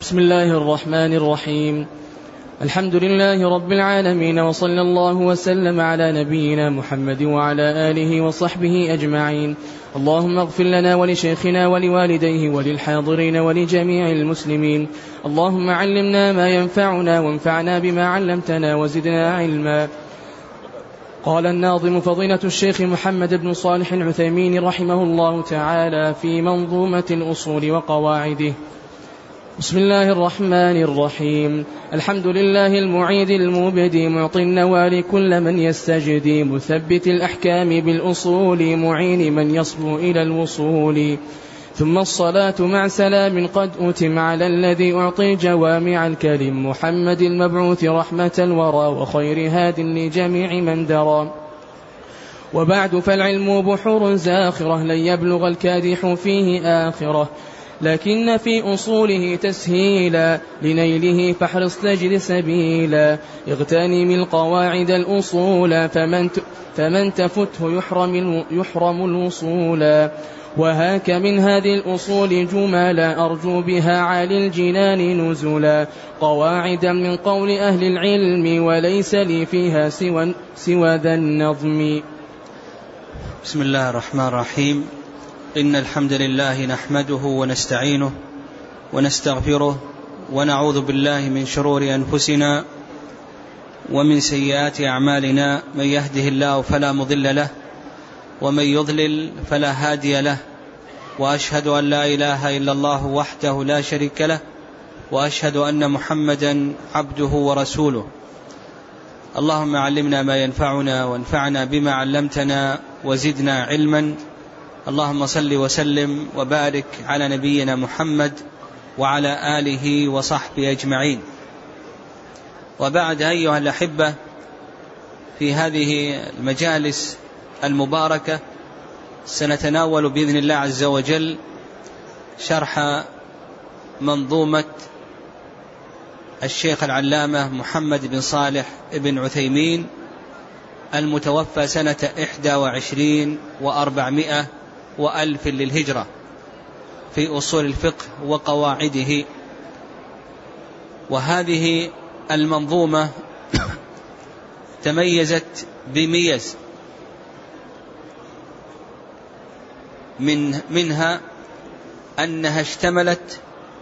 بسم الله الرحمن الرحيم. الحمد لله رب العالمين، وصلى الله وسلم على نبينا محمد وعلى آله وصحبه أجمعين. اللهم اغفر لنا ولشيخنا ولوالديه وللحاضرين ولجميع المسلمين. اللهم علمنا ما ينفعنا وانفعنا بما علمتنا وزدنا علما. قال الناظم فضيلة الشيخ محمد بن صالح العثيمين رحمه الله تعالى في منظومة الأصول وقواعده: بسم الله الرحمن الرحيم. الحمد لله المعيد المبدي معطي النوال كل من يستجدي، مثبت الأحكام بالأصول معين من يصبو إلى الوصول. ثم الصلاة مع سلام قد أتم على الذي أعطي جوامع الكلم، محمد المبعوث رحمة الورى وخير هاد لجميع من درى. وبعد فالعلم بحور زاخرة لن يبلغ الكادح فيه آخرة، لكن في أصوله تسهيلا لنيله فاحرص تجد سبيلا. اغتنم القواعد الأصول فمن تفته يحرم الوصولا. وهاك من هذه الأصول جمالا أرجو بها عالي الجنان نزلا، قواعدا من قول أهل العلم وليس لي فيها سوى ذا النظم. بسم الله الرحمن الرحيم. إن الحمد لله نحمده ونستعينه ونستغفره ونعوذ بالله من شرور أنفسنا ومن سيئات أعمالنا، من يهده الله فلا مضل له ومن يضلل فلا هادي له، وأشهد أن لا إله إلا الله وحده لا شريك له، وأشهد أن محمدا عبده ورسوله. اللهم علمنا ما ينفعنا وانفعنا بما علمتنا وزدنا علما. اللهم صل وسلم وبارك على نبينا محمد وعلى آله وصحبه أجمعين. وبعد، أيها الأحبة، في هذه المجالس المباركة سنتناول بإذن الله عز وجل شرح منظومة الشيخ العلامة محمد بن صالح بن عثيمين المتوفى سنة 21 و400 وألف للهجرة في أصول الفقه وقواعده. وهذه المنظومة تميزت بميز، منها أنها اشتملت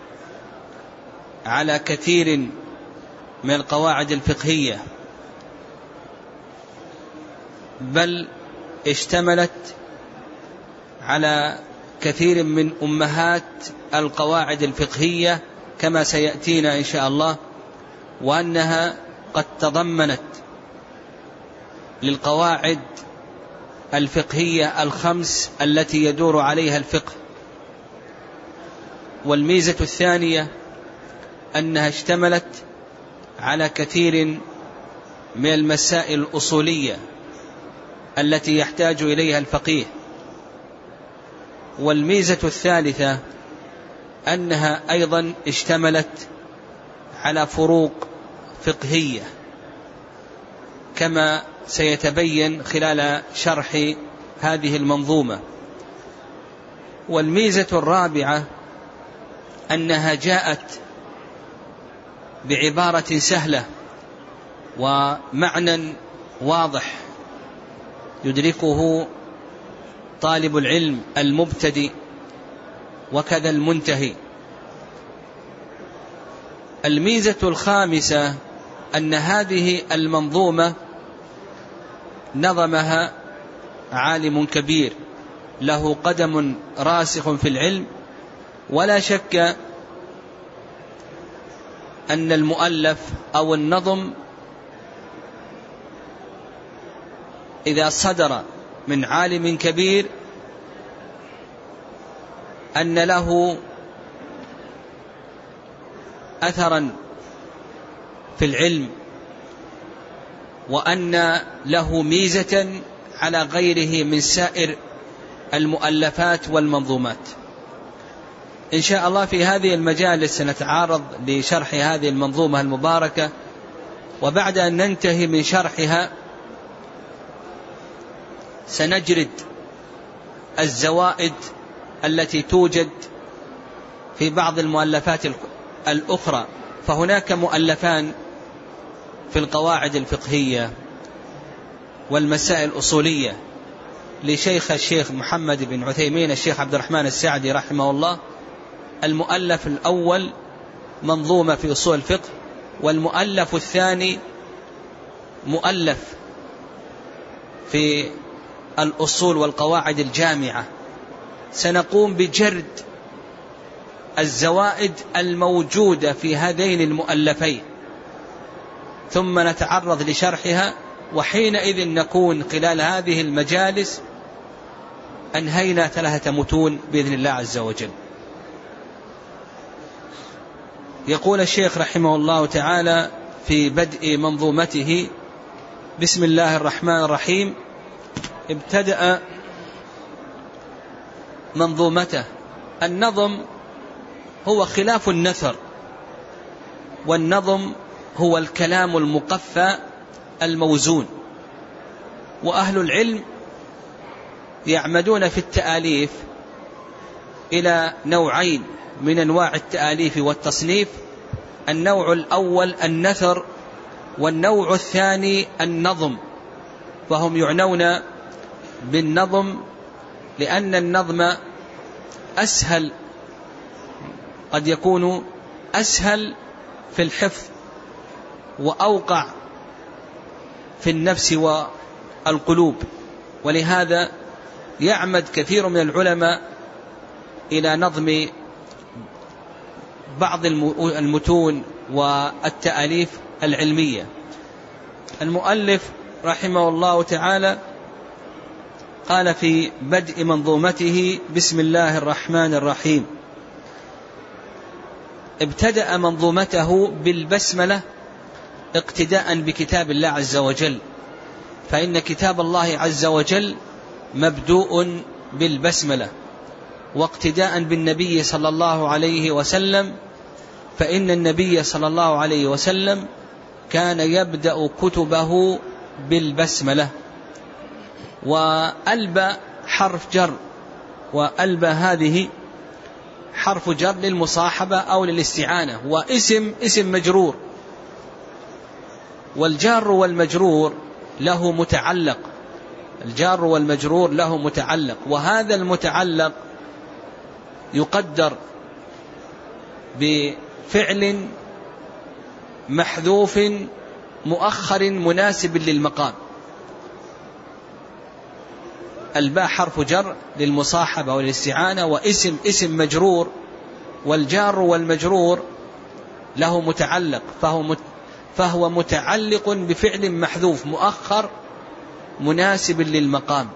على كثير من القواعد الفقهية، بل اشتملت على كثير من أمهات القواعد الفقهية كما سيأتينا إن شاء الله، وأنها قد تضمنت للقواعد الفقهية الخمس التي يدور عليها الفقه. والميزة الثانية أنها اشتملت على كثير من المسائل الأصولية التي يحتاج إليها الفقيه. والميزة الثالثة أنها أيضا اشتملت على فروق فقهية كما سيتبين خلال شرح هذه المنظومة. والميزة الرابعة أنها جاءت بعبارة سهلة ومعنى واضح يدركه طالب العلم المبتدئ وكذا المنتهي. الميزة الخامسة أن هذه المنظومة نظمها عالم كبير له قدم راسخ في العلم، ولا شك أن المؤلف أو النظم إذا صدر من عالم كبير أن له أثرا في العلم، وأن له ميزة على غيره من سائر المؤلفات والمنظومات. إن شاء الله في هذه المجالس سنتعرض لشرح هذه المنظومة المباركة، وبعد أن ننتهي من شرحها سنجرد الزوائد التي توجد في بعض المؤلفات الأخرى. فهناك مؤلفان في القواعد الفقهية والمسائل الأصولية الشيخ محمد بن عثيمين الشيخ عبد الرحمن السعدي رحمه الله. المؤلف الأول منظومة في أصول الفقه، والمؤلف الثاني مؤلف في الأصول والقواعد الجامعة. سنقوم بجرد الزوائد الموجودة في هذين المؤلفين ثم نتعرض لشرحها، وحينئذ نكون خلال هذه المجالس أنهينا 3 متون بإذن الله عز وجل. يقول الشيخ رحمه الله تعالى في بدء منظومته: بسم الله الرحمن الرحيم. ابتدأ منظومته. النظم هو خلاف النثر، والنظم هو الكلام المقفى الموزون. وأهل العلم يعمدون في التآليف إلى نوعين من أنواع التآليف والتصنيف: النوع الأول النثر، والنوع الثاني النظم. فهم يعنون بالنظم لأن النظم أسهل، قد يكون أسهل في الحفظ وأوقع في النفس والقلوب، ولهذا يعمد كثير من العلماء إلى نظم بعض المتون والتأليف العلمية. المؤلف رحمه الله تعالى قال في بدء منظومته: بسم الله الرحمن الرحيم. ابتدأ منظومته بالبسملة اقتداء بكتاب الله عز وجل، فإن كتاب الله عز وجل مبدوء بالبسملة، واقتداء بالنبي صلى الله عليه وسلم، فإن النبي صلى الله عليه وسلم كان يبدأ كتبه بالبسملة. وألب حرف جر، وألب هذه حرف جر للمصاحبة أو للاستعانة، واسم مجرور، والجار والمجرور له متعلق. الجار والمجرور له متعلق، وهذا المتعلق يقدر بفعل محذوف مؤخر مناسب للمقام. الباء حرف جر للمصاحبة والاستعانة، واسم مجرور، والجار والمجرور له متعلق، فهو متعلق بفعل محذوف مؤخر مناسب للمقام.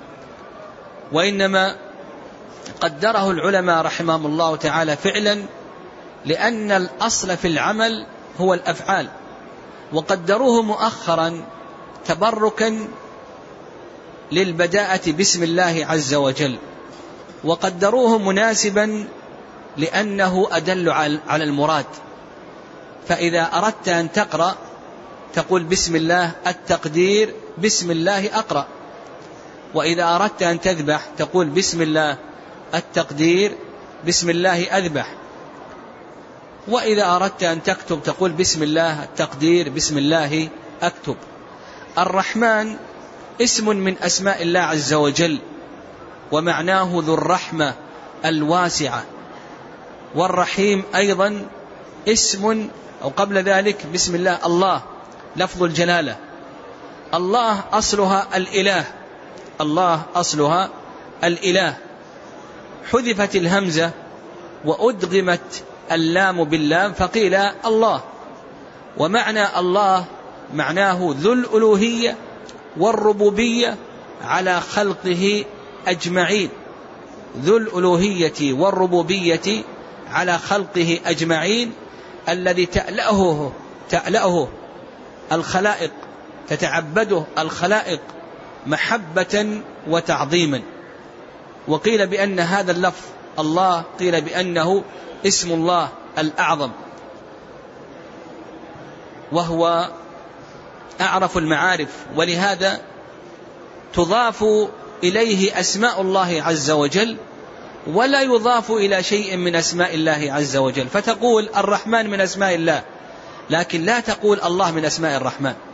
وإنما قدره العلماء رحمهم الله تعالى فعلا لأن الأصل في العمل هو الأفعال، وقدروه مؤخرا تبركا للبداءة بسم الله عز وجل، وقدروه مناسبا لأنه أدل على المراد. فإذا أردت أن تقرأ تقول بسم الله، التقدير بسم الله أقرأ. وإذا أردت أن تذبح تقول بسم الله، التقدير بسم الله أذبح. وإذا أردت أن تكتب تقول بسم الله، التقدير بسم الله أكتب. الرحمن اسم من أسماء الله عز وجل، ومعناه ذو الرحمة الواسعة. والرحيم أيضا اسم، أو قبل ذلك بسم الله الله لفظ الجلالة. الله أصلها الإله، الله أصلها الإله، حذفت الهمزة وأدغمت اللام باللام فقيل الله. ومعنى الله معناه ذو الألوهية والربوبية على خلقه أجمعين، ذو الألوهية والربوبية على خلقه أجمعين، الذي تألأه الخلائق، تتعبده الخلائق محبة وتعظيما. وقيل بأن هذا اللفظ الله قيل بأنه اسم الله الأعظم، وهو أعرف المعارف، ولهذا تضاف إليه أسماء الله عز وجل ولا يضاف إلى شيء من أسماء الله عز وجل، فتقول الرحمن من أسماء الله، لكن لا تقول الله من أسماء الرحمن.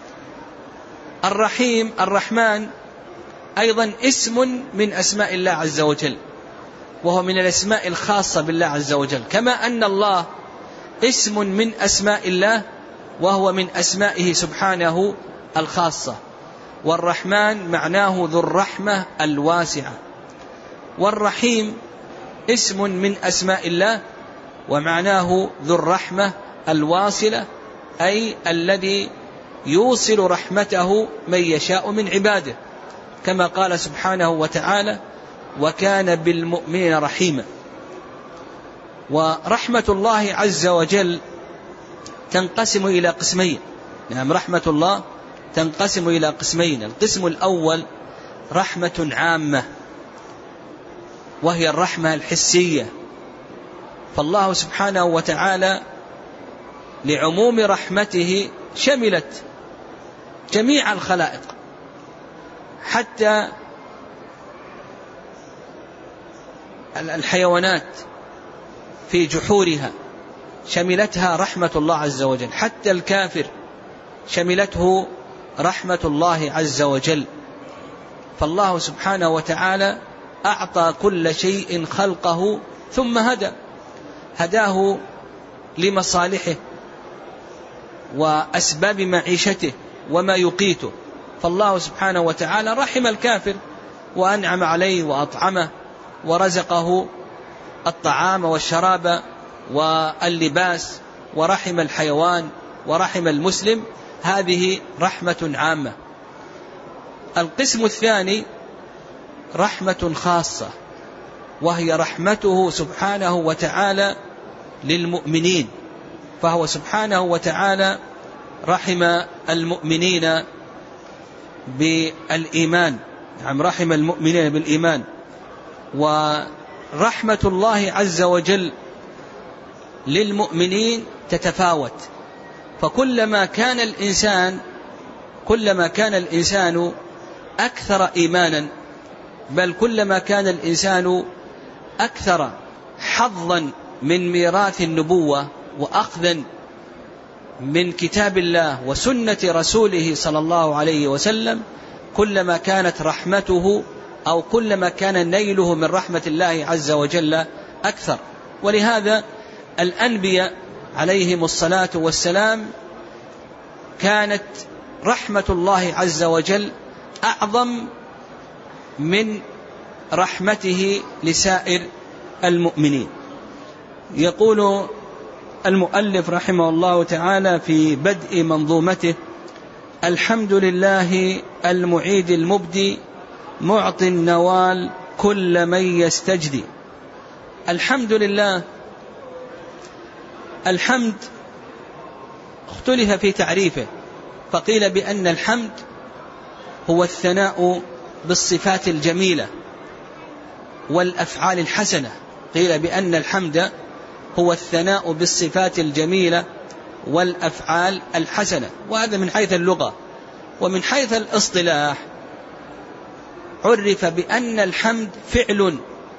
الرحيم الرحمن أيضا اسم من أسماء الله عز وجل، وهو من الأسماء الخاصة بالله عز وجل، كما أن الله اسم من أسماء الله وهو من أسمائه سبحانه الخاصة. والرحمن معناه ذو الرحمة الواسعة، والرحيم اسم من أسماء الله ومعناه ذو الرحمة الواصلة، أي الذي يوصل رحمته من يشاء من عباده، كما قال سبحانه وتعالى: وكان بالمؤمنين رحيما. ورحمة الله عز وجل تنقسم إلى قسمين. نعم، رحمة الله تنقسم إلى قسمين. القسم الأول رحمة عامة، وهي الرحمة الحسية، فالله سبحانه وتعالى لعموم رحمته شملت جميع الخلائق، حتى الحيوانات في جحورها شملتها رحمة الله عز وجل، حتى الكافر شملته رحمة الله عز وجل. فالله سبحانه وتعالى أعطى كل شيء خلقه ثم هداه لمصالحه وأسباب معيشته وما يقيته. فالله سبحانه وتعالى رحم الكافر وأنعم عليه وأطعمه ورزقه الطعام والشراب واللباس، ورحم الحيوان ورحم المسلم. هذه رحمة عامة. القسم الثاني رحمة خاصة، وهي رحمته سبحانه وتعالى للمؤمنين، فهو سبحانه وتعالى رحم المؤمنين بالإيمان. نعم، رحم المؤمنين بالإيمان. ورحمة الله عز وجل للمؤمنين تتفاوت، فكلما كان الإنسان أكثر إيمانا، بل كلما كان الإنسان أكثر حظا من ميراث النبوة وأخذا من كتاب الله وسنة رسوله صلى الله عليه وسلم، كلما كانت رحمته أو كلما كان نيله من رحمة الله عز وجل أكثر. ولهذا الأنبياء عليهم الصلاة والسلام كانت رحمة الله عز وجل أعظم من رحمته لسائر المؤمنين. يقول المؤلف رحمه الله تعالى في بدء منظومته: الحمد لله المعيد المبدي معطي النوال كل من يستجدي. الحمد لله. الحمد اختلف في تعريفه، فقيل بأن الحمد هو الثناء بالصفات الجميلة والأفعال الحسنة. قيل بأن الحمد هو الثناء بالصفات الجميلة والأفعال الحسنة، وهذا من حيث اللغة. ومن حيث الاصطلاح عرف بأن الحمد فعل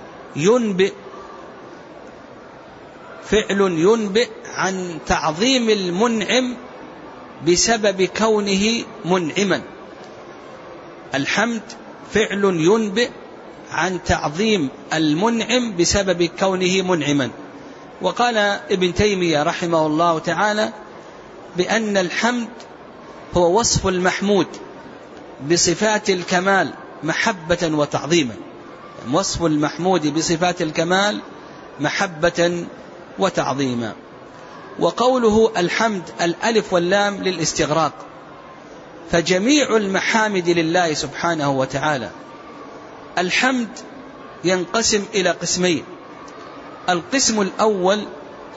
ينبئ عن تعظيم المنعم بسبب كونه منعما. الحمد فعل ينبئ عن تعظيم المنعم بسبب كونه منعما. وقال ابن تيمية رحمه الله تعالى بأن الحمد هو وصف المحمود بصفات الكمال محبة وتعظيما. وصف المحمود بصفات الكمال محبة وتعظيما. وقوله الحمد الألف واللام للاستغراق، فجميع المحامد لله سبحانه وتعالى. الحمد ينقسم إلى قسمين: القسم الأول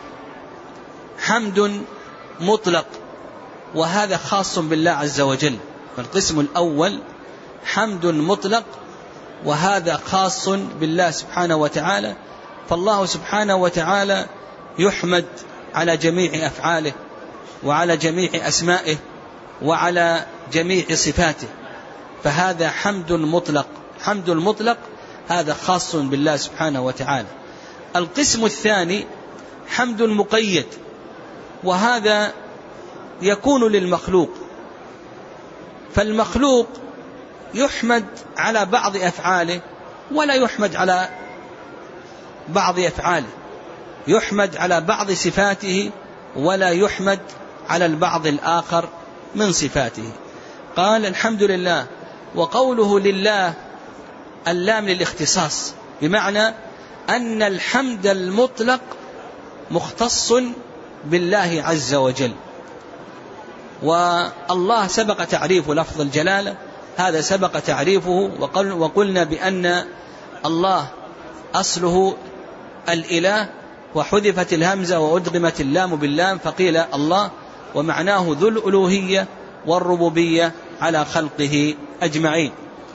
حمد مطلق، وهذا خاص بالله عز وجل. فالقسم الأول حمد مطلق، وهذا خاص بالله سبحانه وتعالى. فالله سبحانه وتعالى يحمد على جميع أفعاله وعلى جميع أسمائه وعلى جميع صفاته، فهذا حمد مطلق. حمد المطلق هذا خاص بالله سبحانه وتعالى. القسم الثاني حمد مقيد، وهذا يكون للمخلوق، فالمخلوق يحمد على بعض أفعاله ولا يحمد على بعض أفعاله، يحمد على بعض صفاته ولا يحمد على البعض الآخر من صفاته. قال الحمد لله، وقوله لله اللام للاختصاص، بمعنى أن الحمد المطلق مختص بالله عز وجل. والله سبق تعريف لفظ الجلالة، هذا سبق تعريفه، وقلنا بأن الله أصله الإله، وحذفت الهمزة وأدغمت اللام باللام فقيل الله، ومعناه ذو الألوهية والربوبية على خلقه أجمعين.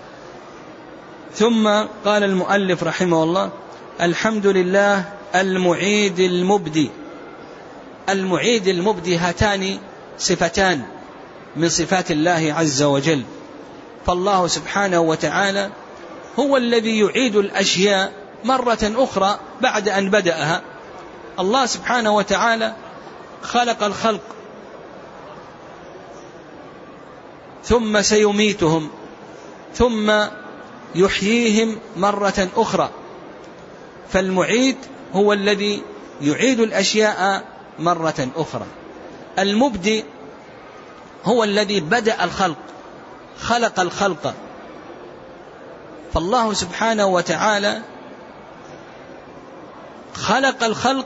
ثم قال المؤلف رحمه الله: الحمد لله المعيد المبدي. المعيد المبدي هاتان صفتان من صفات الله عز وجل، فالله سبحانه وتعالى هو الذي يعيد الأشياء مرة أخرى بعد أن بدأها. الله سبحانه وتعالى خلق الخلق ثم سيميتهم ثم يحييهم مرة أخرى، فالمعيد هو الذي يعيد الأشياء مرة أخرى. المبدي هو الذي بدأ الخلق، خلق الخلق، فالله سبحانه وتعالى خلق الخلق،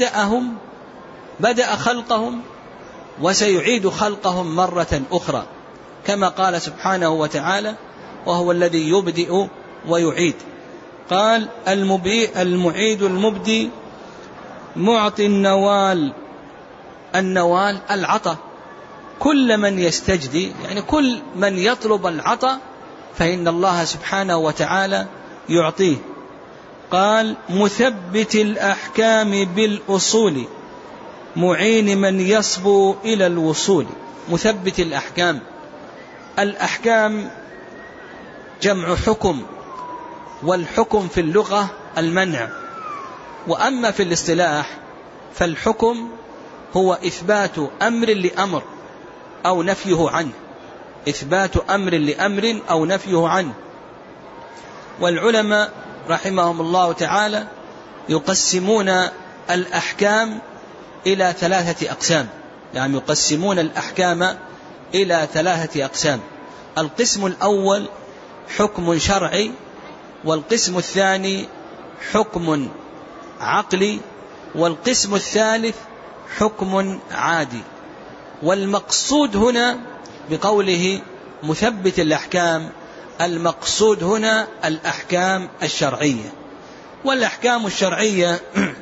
بدأ خلقهم وسيعيد خلقهم مرة أخرى، كما قال سبحانه وتعالى: وهو الذي يبدئ ويعيد. قال المعيد المبدي معطي النوال. النوال العطاء، كل من يستجدي، يعني كل من يطلب العطاء فإن الله سبحانه وتعالى يعطيه. قال مثبت الأحكام بالأصول معين من يصبو إلى الوصول. مثبت الأحكام، الأحكام جمع حكم، والحكم في اللغة المنع، وأما في الاصطلاح فالحكم هو إثبات أمر لأمر أو نفيه عنه، إثبات أمر لأمر أو نفيه عنه. والعلماء رحمهم الله تعالى يقسمون الأحكام إلى 3 أقسام، يعني يقسمون الأحكام إلى 3 أقسام. القسم الأول حكم شرعي، والقسم الثاني حكم عقلي، والقسم الثالث حكم عادي. والمقصود هنا بقوله مثبت الأحكام، المقصود هنا الأحكام الشرعية. والأحكام الشرعية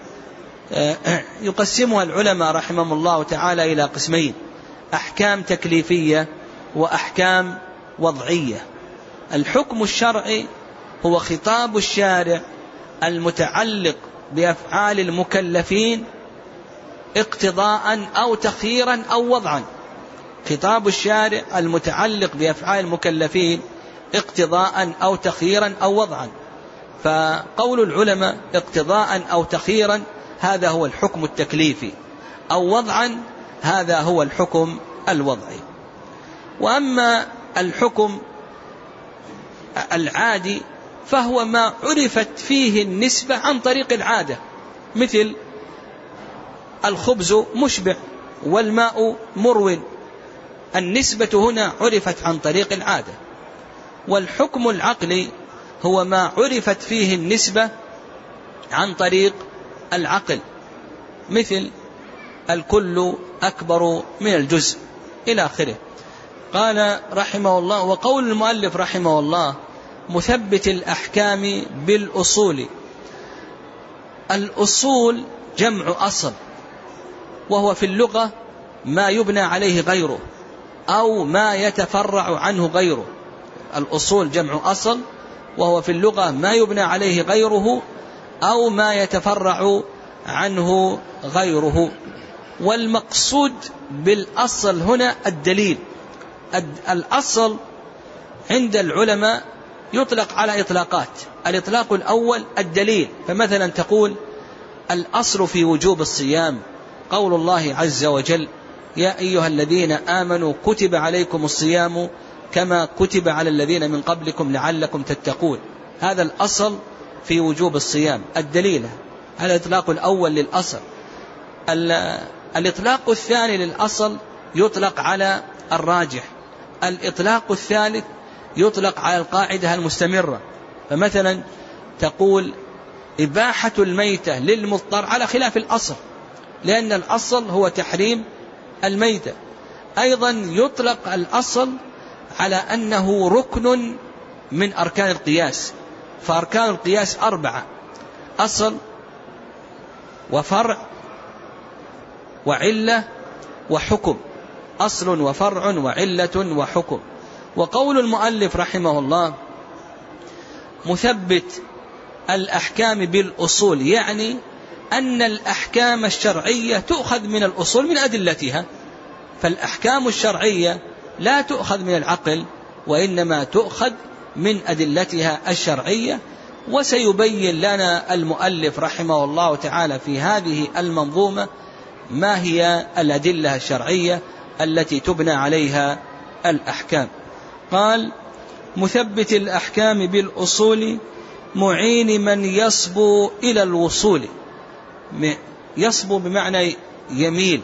يقسمها العلماء رحمهم الله تعالى إلى قسمين: أحكام تكليفية وأحكام وضعية. الحكم الشرعي هو خطاب الشارع المتعلق بأفعال المكلفين اقتضاء أو تخييرا أو وضعا. خطاب الشارع المتعلق بأفعال المكلفين اقتضاء أو تخييرا أو وضعا، فقول العلماء اقتضاء أو تخييرا هذا هو الحكم التكليفي، أو وضعا هذا هو الحكم الوضعي. وأما الحكم العادي فهو ما عرفت فيه النسبة عن طريق العادة، مثل الخبز مشبع والماء مروٍ، النسبة هنا عرفت عن طريق العادة. والحكم العقلي هو ما عرفت فيه النسبة عن طريق العقل، مثل الكل أكبر من الجزء إلى آخره. قال رحمه الله: وقول المؤلف رحمه الله مثبت الأحكام بالأصول. الأصول جمع أصل، وهو في اللغة ما يبنى عليه غيره أو ما يتفرع عنه غيره. الأصول جمع أصل، وهو في اللغة ما يبنى عليه غيره أو ما يتفرع عنه غيره. والمقصود بالأصل هنا الدليل. الأصل عند العلماء يطلق على إطلاقات. الإطلاق الأول الدليل، فمثلا تقول الأصل في وجوب الصيام قول الله عز وجل يا أيها الذين آمنوا كتب عليكم الصيام كما كتب على الذين من قبلكم لعلكم تتقون. هذا الأصل في وجوب الصيام، الدليل. هذا الإطلاق الأول للأصل. الإطلاق الثاني للأصل يطلق على الراجح. الإطلاق الثالث يطلق على القاعدة المستمرة. فمثلا تقول إباحة الميتة للمضطر على خلاف الأصل، لأن الأصل هو تحريم الميتة. أيضا يطلق الأصل على أنه ركن من أركان القياس، فأركان القياس 4: أصل وفرع وعلة وحكم. أصل وفرع وعلة وحكم. وقول المؤلف رحمه الله مثبت الأحكام بالأصول، يعني أن الأحكام الشرعية تؤخذ من الأصول من أدلتها. فالأحكام الشرعية لا تؤخذ من العقل، وإنما تؤخذ من أدلتها الشرعية. وسيبين لنا المؤلف رحمه الله تعالى في هذه المنظومة ما هي الأدلة الشرعية التي تبنى عليها الأحكام. قال مثبت الأحكام بالأصول معين من يصبو إلى الوصول. يصبو بمعنى يميل،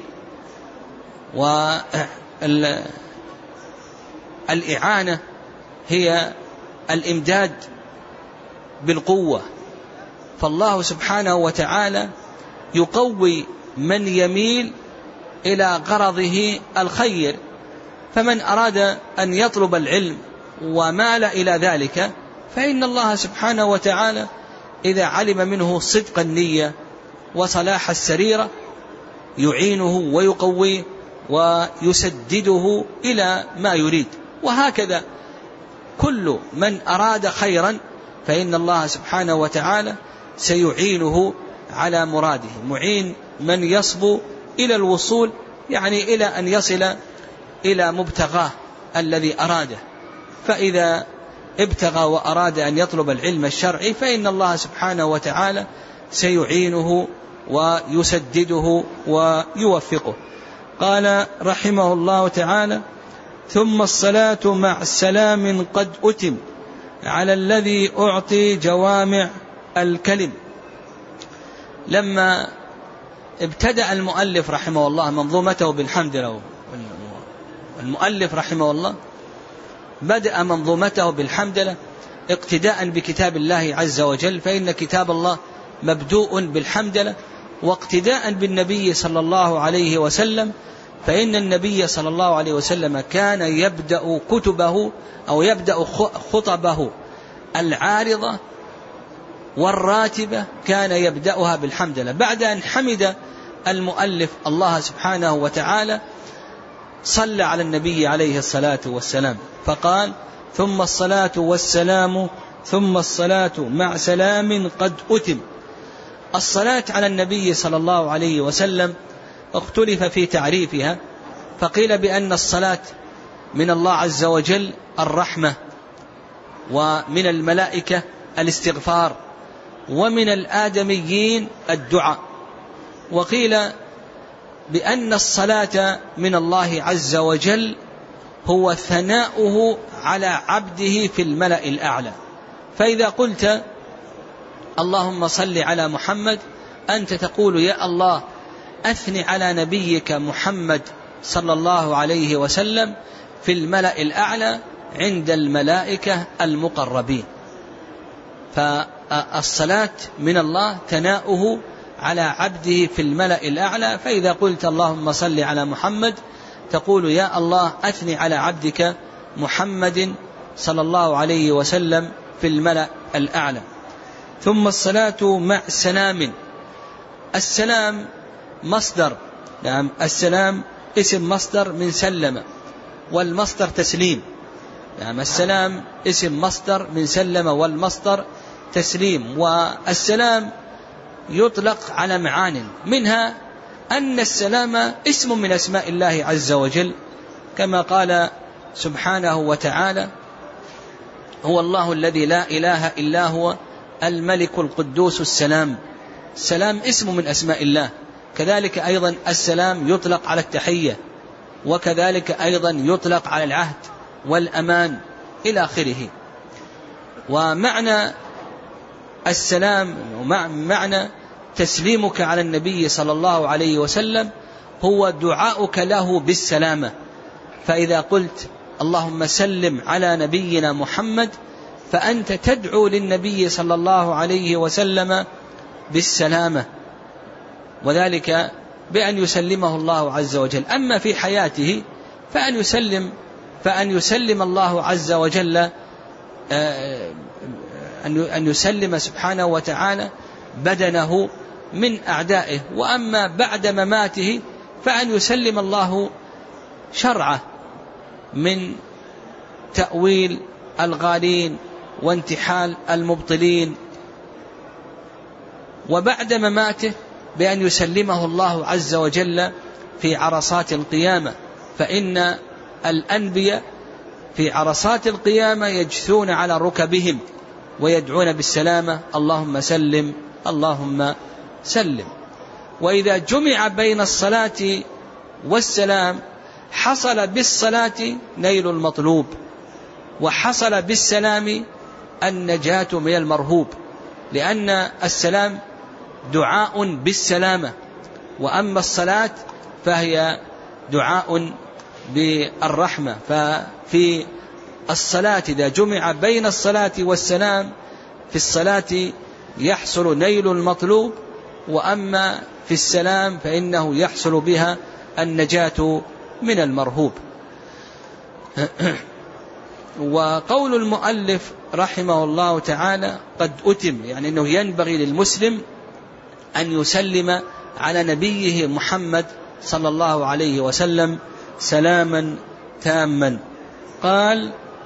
والإعانة هي الإمداد بالقوة. فالله سبحانه وتعالى يقوي من يميل إلى غرضه الخير. فمن أراد أن يطلب العلم ومال إلى ذلك فإن الله سبحانه وتعالى إذا علم منه صدق النية وصلاح السريرة يعينه ويقويه ويسدده إلى ما يريد. وهكذا كل من أراد خيرا فإن الله سبحانه وتعالى سيعينه على مراده. معين من يصبو إلى الوصول، يعني إلى أن يصل إلى مبتغاه الذي أراده. فإذا ابتغى وأراد أن يطلب العلم الشرعي فإن الله سبحانه وتعالى سيعينه ويسدده ويوفقه. قال رحمه الله تعالى ثم الصلاة مع السلام قد أتم على الذي أعطي جوامع الكلم. لما ابتدأ المؤلف رحمه الله منظومته بالحمد لله، المؤلف رحمه الله بدأ منظومته بالحمد لله اقتداء بكتاب الله عز وجل، فإن كتاب الله مبدوء بالحمد لله، واقتداء بالنبي صلى الله عليه وسلم، فإن النبي صلى الله عليه وسلم كان يبدأ كتبه أو يبدأ خطبه العارضة والراتبة كان يبدأها بالحمد لله. بعد أن حمد المؤلف الله سبحانه وتعالى صلى على النبي عليه الصلاة والسلام، فقال ثم الصلاة والسلام ثم الصلاة مع سلام قد أتم. الصلاة على النبي صلى الله عليه وسلم اختلف في تعريفها، فقيل بأن الصلاة من الله عز وجل الرحمة، ومن الملائكة الاستغفار، ومن الآدميين الدعاء. وقيل بأن الصلاة من الله عز وجل هو ثناؤه على عبده في الملأ الأعلى. فإذا قلت اللهم صل على محمد أنت تقول يا الله أثني على نبيك محمد صلى الله عليه وسلم في الملأ الأعلى عند الملائكة المقربين. فالصلاة من الله ثناؤه على عبده في الملأ الأعلى. فإذا قلت اللهم صل على محمد تقول يا الله أثني على عبدك محمد صلى الله عليه وسلم في الملأ الأعلى. ثم الصلاة مع سلام. السلام مصدر، نعم السلام اسم مصدر من سلم، والمصدر تسليم. نعم السلام اسم مصدر من سلم والمصدر تسليم. والسلام يطلق على معان، منها أن السلام اسم من أسماء الله عز وجل، كما قال سبحانه وتعالى هو الله الذي لا إله إلا هو الملك القدوس السلام. السلام اسم من أسماء الله. كذلك أيضا السلام يطلق على التحية، وكذلك أيضا يطلق على العهد والأمان إلى آخره. ومعنى السلام ومعنى تسليمك على النبي صلى الله عليه وسلم هو دعاؤك له بالسلامة. فإذا قلت اللهم سلم على نبينا محمد فأنت تدعو للنبي صلى الله عليه وسلم بالسلامة، وذلك بأن يسلمه الله عز وجل. أما في حياته فأن يسلم الله عز وجل، أن يسلم سبحانه وتعالى بدنه من أعدائه. وأما بعد مماته فأن يسلم الله شرعه من تأويل الغالين وانتحال المبطلين. وبعد مماته بأن يسلمه الله عز وجل في عرصات القيامة، فإن الأنبياء في عرصات القيامة يجثون على ركبهم ويدعون بالسلامة اللهم سلم اللهم سلم. وإذا جمع بين الصلاة والسلام حصل بالصلاة نيل المطلوب، وحصل بالسلام النجاة من المرهوب، لأن السلام دعاء بالسلامة، وأما الصلاة فهي دعاء بالرحمة. ففي الصلاة إذا جمع بين الصلاة والسلام في الصلاة يحصل نيل المطلوب، وأما في السلام فإنه يحصل بها النجاة من المرهوب. وقول المؤلف رحمه الله تعالى قد أتم، يعني أنه ينبغي للمسلم أن يسلم على نبيه محمد صلى الله عليه وسلم سلاما تاما. قال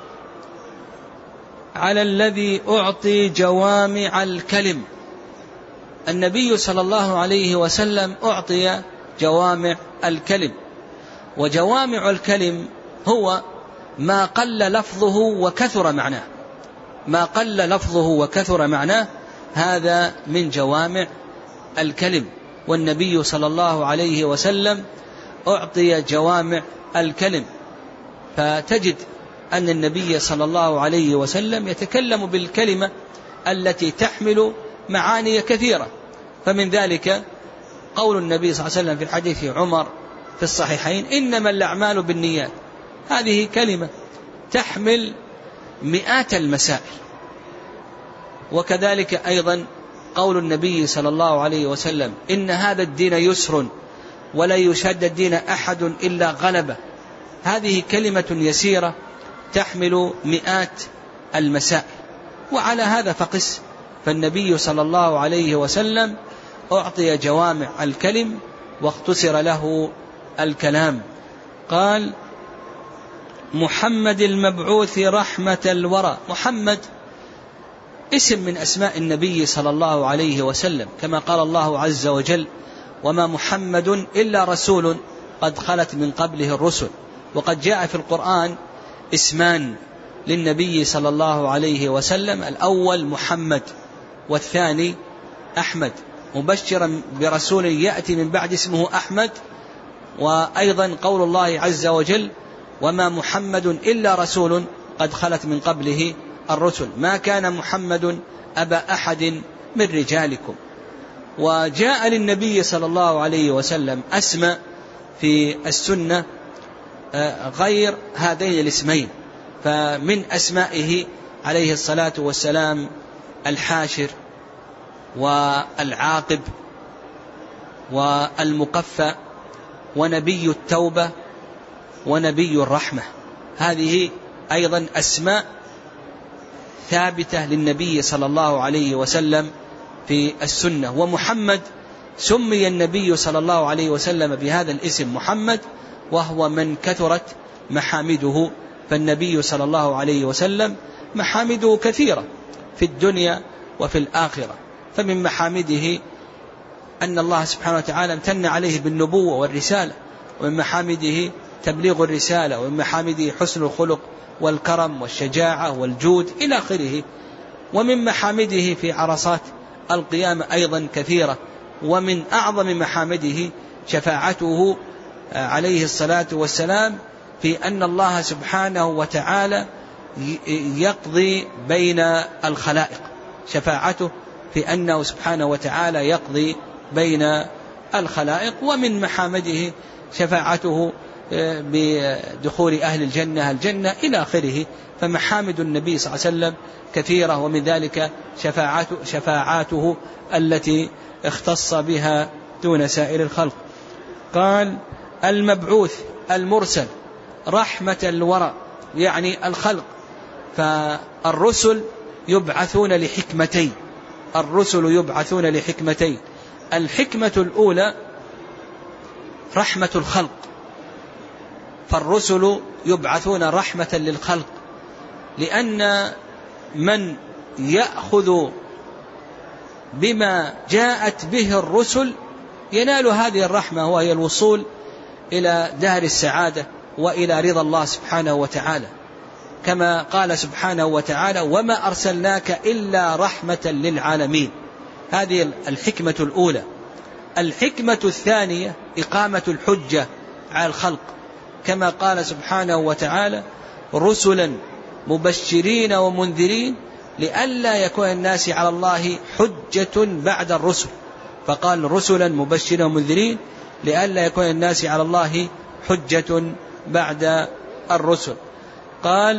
على الذي أعطي جوامع الكلم. النبي صلى الله عليه وسلم أعطي جوامع الكلم، وجوامع الكلم هو ما قل لفظه وكثر معناه. ما قل لفظه وكثر معناه هذا من جوامع الكلم. والنبي صلى الله عليه وسلم أعطي جوامع الكلم، فتجد أن النبي صلى الله عليه وسلم يتكلم بالكلمة التي تحمل معاني كثيرة. فمن ذلك قول النبي صلى الله عليه وسلم في حديث عمر في الصحيحين إنما الأعمال بالنيات، هذه كلمة تحمل مئات المسائل. وكذلك أيضا قول النبي صلى الله عليه وسلم إن هذا الدين يسر ولا يشد الدين أحد إلا غلبه، هذه كلمة يسيرة تحمل مئات المسائل. وعلى هذا فقس، فالنبي صلى الله عليه وسلم أعطي جوامع الكلم واختصر له الكلام. قال محمد المبعوث رحمة الورى. محمد اسم من أسماء النبي صلى الله عليه وسلم، كما قال الله عز وجل وما محمد إلا رسول قد خلت من قبله الرسل. وقد جاء في القرآن اسمان للنبي صلى الله عليه وسلم، الأول محمد والثاني أحمد، مبشرا برسول يأتي من بعد اسمه أحمد. وأيضا قول الله عز وجل وما محمد إلا رسول قد خلت من قبله الرسل، ما كان محمد أبا أحد من رجالكم. وجاء للنبي صلى الله عليه وسلم أسماء في السنة غير هذين الاسمين، فمن أسمائه عليه الصلاة والسلام الحاشر والعاقب والمقفى ونبي التوبة ونبي الرحمة. هذه أيضا أسماء ثابتة للنبي صلى الله عليه وسلم في السنة. ومحمد سمي النبي صلى الله عليه وسلم بهذا الاسم محمد وهو من كثرت محامده، فالنبي صلى الله عليه وسلم محامده كثيرة في الدنيا وفي الآخرة. فمن محامده أن الله سبحانه وتعالى امتن عليه بالنبوة والرسالة، ومن محامده تبليغ الرسالة، ومن محامده حسن الخلق والكرم والشجاعة والجود إلى آخره. ومن محامده في عرصات القيامة أيضا كثيرة، ومن أعظم محامده شفاعته عليه الصلاة والسلام في أن الله سبحانه وتعالى يقضي بين الخلائق، شفاعته في أنه سبحانه وتعالى يقضي بين الخلائق. ومن محامده شفاعته بدخول أهل الجنة إلى آخره. فمحامد النبي صلى الله عليه وسلم كثيرة، ومن ذلك شفاعاته التي اختص بها دون سائر الخلق. قال: المبعوث المرسل رحمة الورى، يعني الخلق. فالرسل يبعثون لحكمتين، الحكمة الأولى رحمة الخلق، فالرسل يبعثون رحمة للخلق، لأن من يأخذ بما جاءت به الرسل ينال هذه الرحمة، وهي الوصول إلى دار السعادة وإلى رضا الله سبحانه وتعالى، كما قال سبحانه وتعالى: وما أرسلناك إلا رحمة للعالمين. هذه الحكمة الأولى. الحكمة الثانية إقامة الحجة على الخلق، كما قال سبحانه وتعالى: رسلا مبشرين ومنذرين لئلا يكون الناس على الله حجة بعد الرسل. فقال: رسلا مبشرين ومنذرين لئلا يكون الناس على الله حجة بعد الرسل. قال: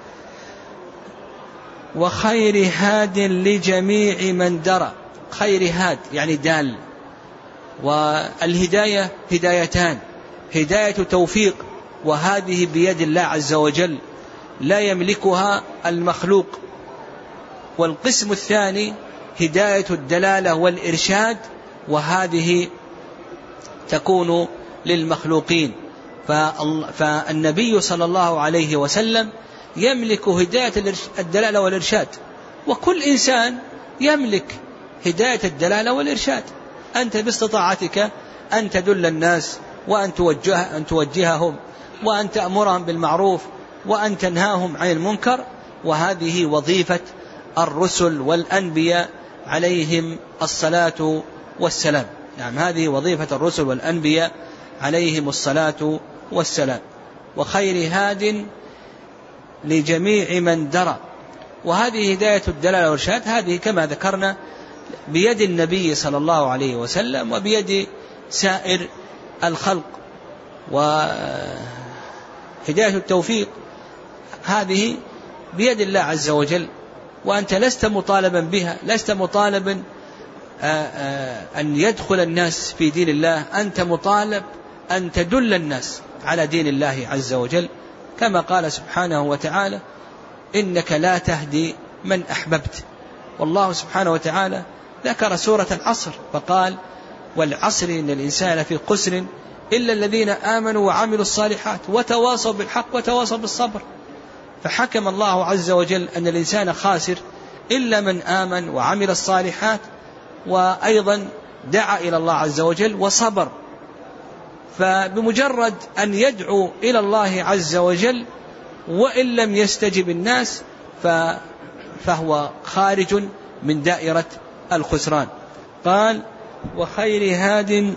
وخير هاد لجميع من درى. خير هاد يعني دال. والهداية هدايتان: هداية توفيق، وهذه بيد الله عز وجل لا يملكها المخلوق. والقسم الثاني هداية الدلالة والإرشاد، وهذه تكون للمخلوقين. فالنبي صلى الله عليه وسلم يملك هداية الدلالة والإرشاد، وكل إنسان يملك هداية الدلالة والإرشاد. أنت باستطاعتك أن تدل الناس، وأن توجههم، وأن تأمرهم بالمعروف، وأن تنهاهم عن المنكر. وهذه وظيفة الرسل والأنبياء عليهم الصلاة والسلام. نعم، هذه وظيفة الرسل والأنبياء عليهم الصلاة والسلام. وخير هاد لجميع من درى، وهذه هداية الدلالة والإرشاد، هذه كما ذكرنا بيد النبي صلى الله عليه وسلم وبيد سائر الخلق. وهداية التوفيق هذه بيد الله عز وجل، وأنت لست مطالبا بها، لست مطالبا أن يدخل الناس في دين الله، أنت مطالب أن تدل الناس على دين الله عز وجل، كما قال سبحانه وتعالى: إنك لا تهدي من أحببت. والله سبحانه وتعالى ذكر سورة العصر فقال: والعصر إن الإنسان لفي خسر إلا الذين آمنوا وعملوا الصالحات وتواصوا بالحق وتواصوا بالصبر. فحكم الله عز وجل أن الإنسان خاسر إلا من آمن وعمل الصالحات، وأيضا دعا إلى الله عز وجل وصبر. فبمجرد أن يدعو إلى الله عز وجل وإن لم يستجب الناس فهو خارج من دائرة الخسران. قال: وخير هاد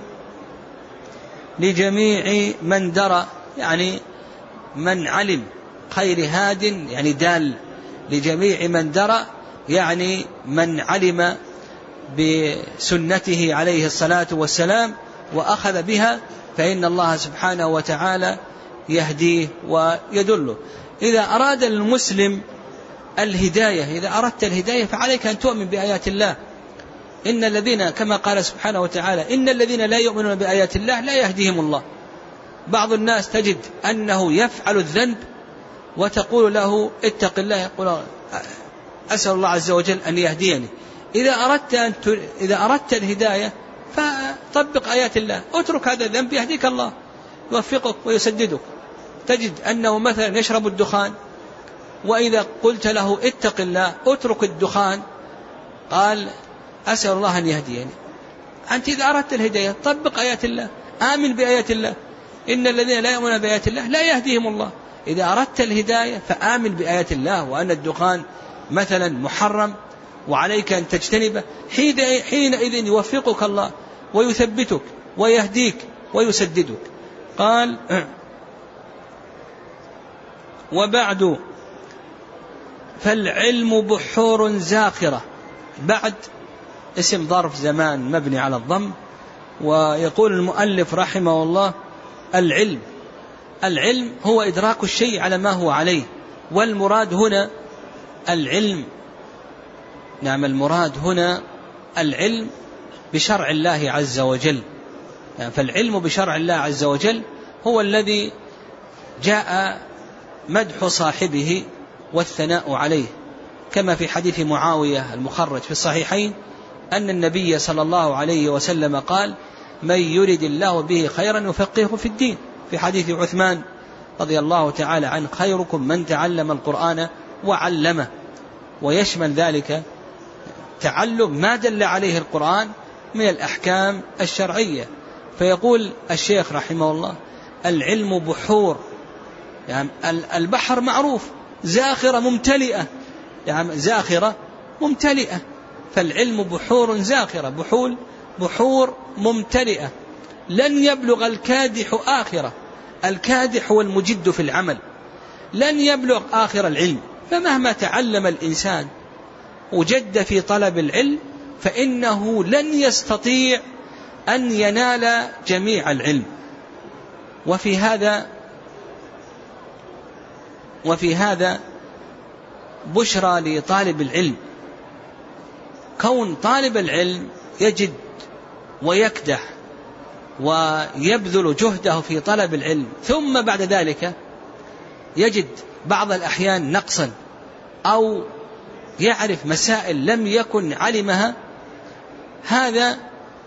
لجميع من درى، يعني من علم. خير هاد يعني دال، لجميع من درى يعني من علم بسنته عليه الصلاة والسلام وأخذ بها، فإن الله سبحانه وتعالى يهديه ويدله. إذا أراد المسلم الهداية، إذا أردت الهداية فعليك أن تؤمن بآيات الله. إن الذين، كما قال سبحانه وتعالى: إن الذين لا يؤمنون بآيات الله لا يهديهم الله. بعض الناس تجد أنه يفعل الذنب وتقول له: اتق الله، يقول: أسأل الله عز وجل أن يهديني. إذا أردت الهداية فطبق آيات الله، اترك هذا الذنب يهديك الله، يوفقك ويسددك. تجد أنه مثلا يشرب الدخان، وإذا قلت له اتق الله اترك الدخان قال: أسأل الله أن يهديني. أنت إذا أردت الهداية طبق آيات الله، آمن بآيات الله. إن الذين لا يؤمنون بآيات الله لا يهديهم الله. إذا أردت الهداية فآمن بآيات الله وأن الدخان مثلا محرم وعليك أن تجتنبه، حينئذ يوفقك الله ويثبتك ويهديك ويسددك. قال وبعد فالعلم بحور زاخرة. بعد اسم ظرف زمان مبني على الضم. ويقول المؤلف رحمه الله العلم هو إدراك الشيء على ما هو عليه، والمراد هنا العلم، نعم المراد هنا العلم بشرع الله عز وجل. فالعلم بشرع الله عز وجل هو الذي جاء مدح صاحبه والثناء عليه، كما في حديث معاوية المخرج في الصحيحين أن النبي صلى الله عليه وسلم قال من يرد الله به خيرا يفقهه في الدين. في حديث عثمان رضي الله تعالى عنه خيركم من تعلم القرآن وعلمه، ويشمل ذلك تعلم ما دل عليه القرآن من الأحكام الشرعية. فيقول الشيخ رحمه الله العلم بحور، يعني البحر معروف زاخرة ممتلئة، يعني زاخرة ممتلئة، فالعلم بحور زاخرة، بحور ممتلئة لن يبلغ الكادح آخرة. الكادح هو المجد في العمل، لن يبلغ آخر العلم. فمهما تعلم الإنسان وجد في طلب العلم فإنه لن يستطيع أن ينال جميع العلم. وفي هذا بشرى لطالب العلم، كون طالب العلم يجد ويكدح ويبذل جهده في طلب العلم، ثم بعد ذلك يجد بعض الأحيان نقصا أو يعرف مسائل لم يكن علمها، هذا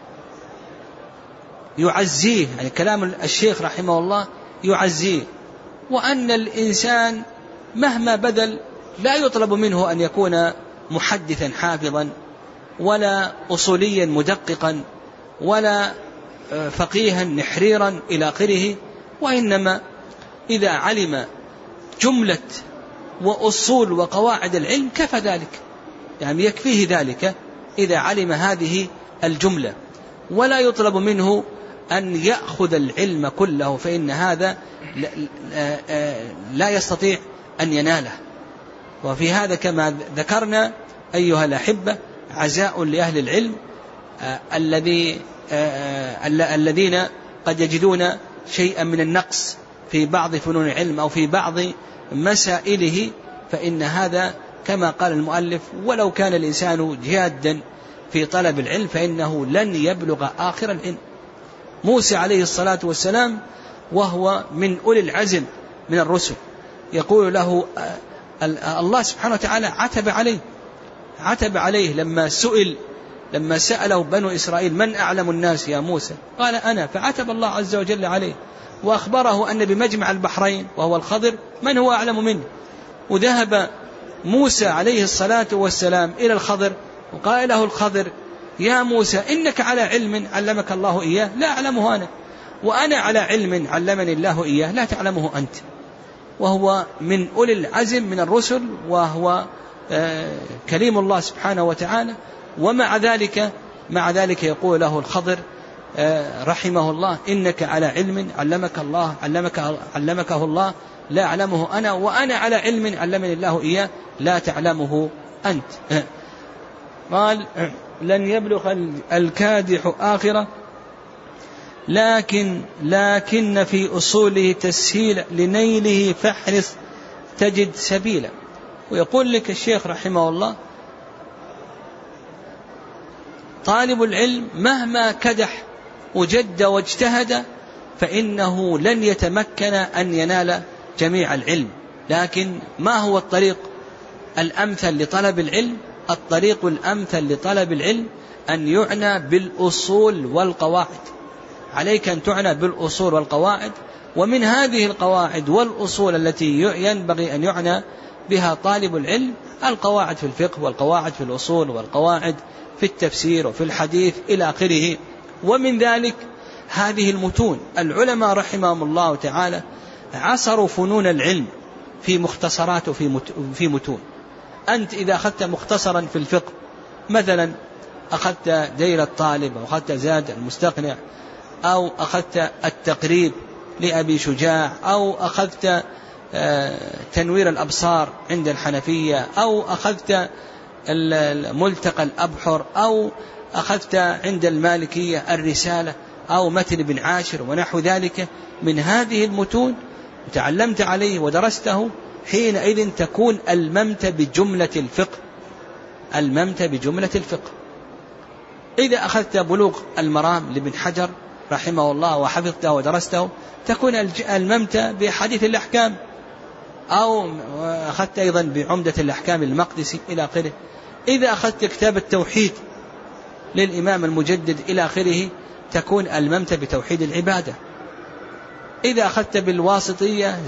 يعزيه، يعني كلام الشيخ رحمه الله يعزيه. وأن الإنسان مهما بذل لا يطلب منه أن يكون محدثا حافظا ولا أصوليا مدققا ولا فقيها نحريرا إلى آخره، وإنما إذا علم جملة وأصول وقواعد العلم كفى ذلك، يعني يكفيه ذلك إذا علم هذه الجملة، ولا يطلب منه أن يأخذ العلم كله، فإن هذا لا يستطيع أن يناله. وفي هذا كما ذكرنا أيها الأحبة عزاء لأهل العلم الذين قد يجدون شيئا من النقص في بعض فنون العلم أو في بعض مسائله، فإن هذا كما قال المؤلف ولو كان الإنسان جادا في طلب العلم فإنه لن يبلغ آخر العلم. موسى عليه الصلاة والسلام وهو من أولي العزم من الرسل يقول له الله سبحانه وتعالى عتب عليه لما سأله بنو إسرائيل من أعلم الناس يا موسى؟ قال أنا، فعتب الله عز وجل عليه وأخبره أن بمجمع البحرين وهو الخضر من هو أعلم منه. وذهب موسى عليه الصلاة والسلام إلى الخضر وقال له الخضر يا موسى إنك على علم علمك الله إياه لا أعلمه أنا، وأنا على علم علمني الله إياه لا تعلمه أنت. وهو من أولي العزم من الرسل وهو كليم الله سبحانه وتعالى، ومع ذلك يقول له الخضر رحمه الله إنك على علم علمكه الله لا أعلمه أنا، وأنا على علم علمني الله إياه لا تعلمه أنت. قال لن يبلغ الكادح آخرة لكن في أصوله تسهيل لنيله فاحرص تجد سبيلا. ويقول لك الشيخ رحمه الله طالب العلم مهما كدح وجد واجتهد فإنه لن يتمكن أن ينال جميع العلم. لكن ما هو الطريق الأمثل لطلب العلم؟ الطريق الأمثل لطلب العلم أن يعنى بالأصول والقواعد. عليك أن تعنى بالأصول والقواعد، ومن هذه القواعد والأصول التي ينبغي أن يعنى بها طالب العلم القواعد في الفقه والقواعد في الأصول والقواعد في التفسير وفي الحديث إلى آخره. ومن ذلك هذه المتون. العلماء رحمهم الله تعالى عصروا فنون العلم في مختصرات وفي متون. أنت إذا أخذت مختصرا في الفقه مثلا، أخذت دير الطالب أو أخذت زاد المستقنع أو أخذت التقريب لأبي شجاع أو أخذت تنوير الأبصار عند الحنفية أو أخذت ملتقى الأبحر أو أخذت عند المالكية الرسالة أو متن ابن عاشر ونحو ذلك من هذه المتون وتعلمت عليه ودرسته، حينئذ تكون ألممت بجملة الفقه. ألممت بجملة الفقه. إذا أخذت بلوغ المرام لابن حجر رحمه الله وحفظته ودرسته تكون ألممت بحديث الأحكام، أو أخذت أيضا بعمدة الأحكام المقدسي إلى آخره. إذا أخذت كتاب التوحيد للإمام المجدد إلى آخره تكون ألممت بتوحيد العبادة. إذا أخذت بالواسطية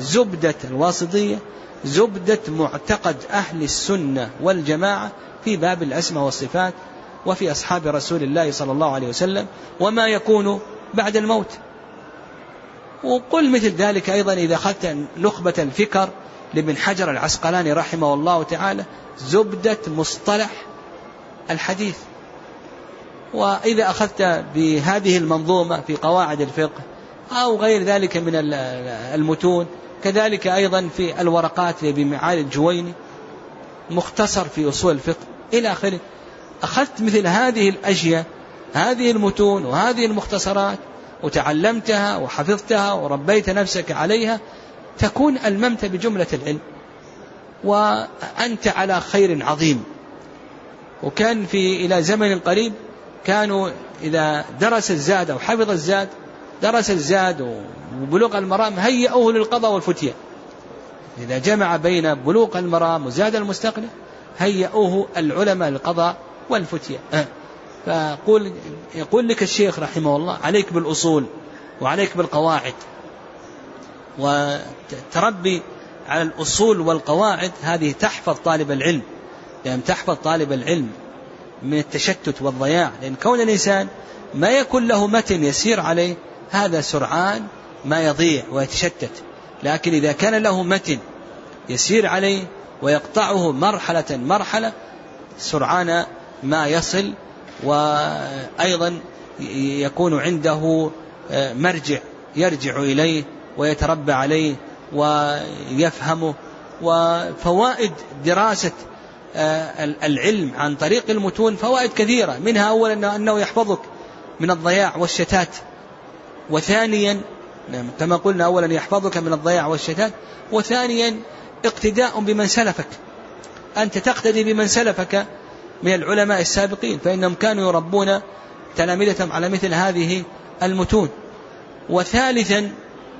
زبدة معتقد أهل السنة والجماعة في باب الأسماء والصفات وفي أصحاب رسول الله صلى الله عليه وسلم وما يكون بعد الموت. وقل مثل ذلك أيضا إذا أخذت نخبة الفكر لابن حجر العسقلاني رحمه الله تعالى زبدة مصطلح الحديث. وإذا أخذت بهذه المنظومة في قواعد الفقه أو غير ذلك من المتون، كذلك أيضا في الورقات بمعالي الجويني مختصر في أصول الفقه إلى آخره، أخذت مثل هذه الأشياء، هذه المتون وهذه المختصرات وتعلمتها وحفظتها وربيت نفسك عليها، تكون ألممت بجملة العلم وأنت على خير عظيم. وكان إلى زمن قريب كانوا إذا درس الزاد أو حفظ الزاد، درس الزاد وبلوغ المرام هيئوه للقضاء والفتية. إذا جمع بين بلوغ المرام وزاد المستقنع هيئوه العلماء للقضاء والفتية. يقول لك الشيخ رحمه الله عليك بالأصول وعليك بالقواعد، وتربي على الأصول والقواعد، هذه تحفظ طالب العلم، لأن تحفظ طالب العلم من التشتت والضياع. لأن كون الإنسان ما يكون له متن يسير عليه هذا سرعان ما يضيع ويتشتت. لكن إذا كان له متن يسير عليه ويقطعه مرحلة سرعان ما يصل، وأيضا يكون عنده مرجع يرجع إليه ويتربى عليه ويفهمه. وفوائد دراسة العلم عن طريق المتون فوائد كثيرة، منها أولا أنه يحفظك من الضياع والشتات، وثانيا كما قلنا أولا يحفظك من الضياع والشتات، وثانيا اقتداء بمن سلفك، أنت تقتدي بمن سلفك من العلماء السابقين، فإنهم كانوا يربون تلامذتهم على مثل هذه المتون. وثالثا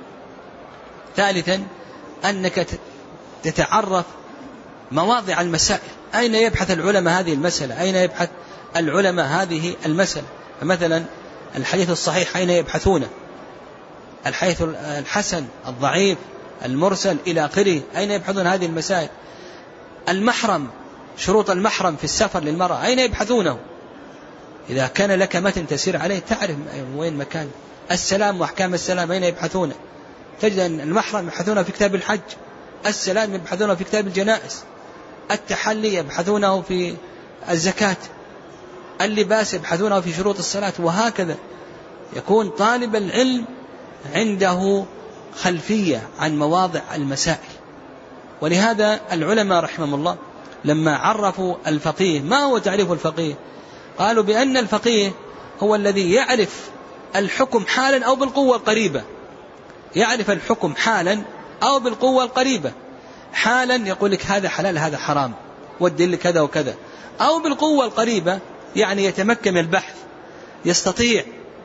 أنك تتعرف مواضع المسائل، أين يبحث العلماء هذه المسألة، أين يبحث العلماء هذه المسألة. مثلا الحديث الصحيح أين يبحثونه، الحديث الحسن الضعيف المرسل إلى آخره، أين يبحثون هذه المسائل. المحرم، شروط المحرم في السفر للمرأة أين يبحثونه، إذا كان لك متن تسير عليه تعرف وين مكان. السلام وأحكام السلام أين يبحثونه، تجد أن المحرم يبحثونه في كتاب الحج، السلام يبحثونه في كتاب الجنائز، التحلي يبحثونه في الزكاة، اللباس يبحثونه في شروط الصلاة، وهكذا. يكون طالب العلم عنده خلفية عن مواضع المسائل. ولهذا العلماء رحمهم الله لما عرفوا الفقيه، ما هو تعريف الفقيه؟ قالوا بأن الفقيه هو الذي يعرف الحكم حالا أو بالقوة القريبة، يعرف الحكم حالا أو بالقوة القريبة. حالا يقول لك هذا حلال هذا حرام والدليل كذا وكذا، أو بالقوة القريبة يعني يتمكن من البحث، يستطيع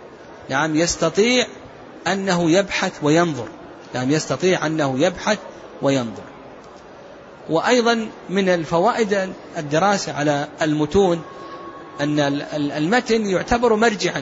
أنه يبحث وينظر، يستطيع أنه يبحث وينظر. وأيضا من الفوائد الدراسة على المتون أن المتن يعتبر مرجعا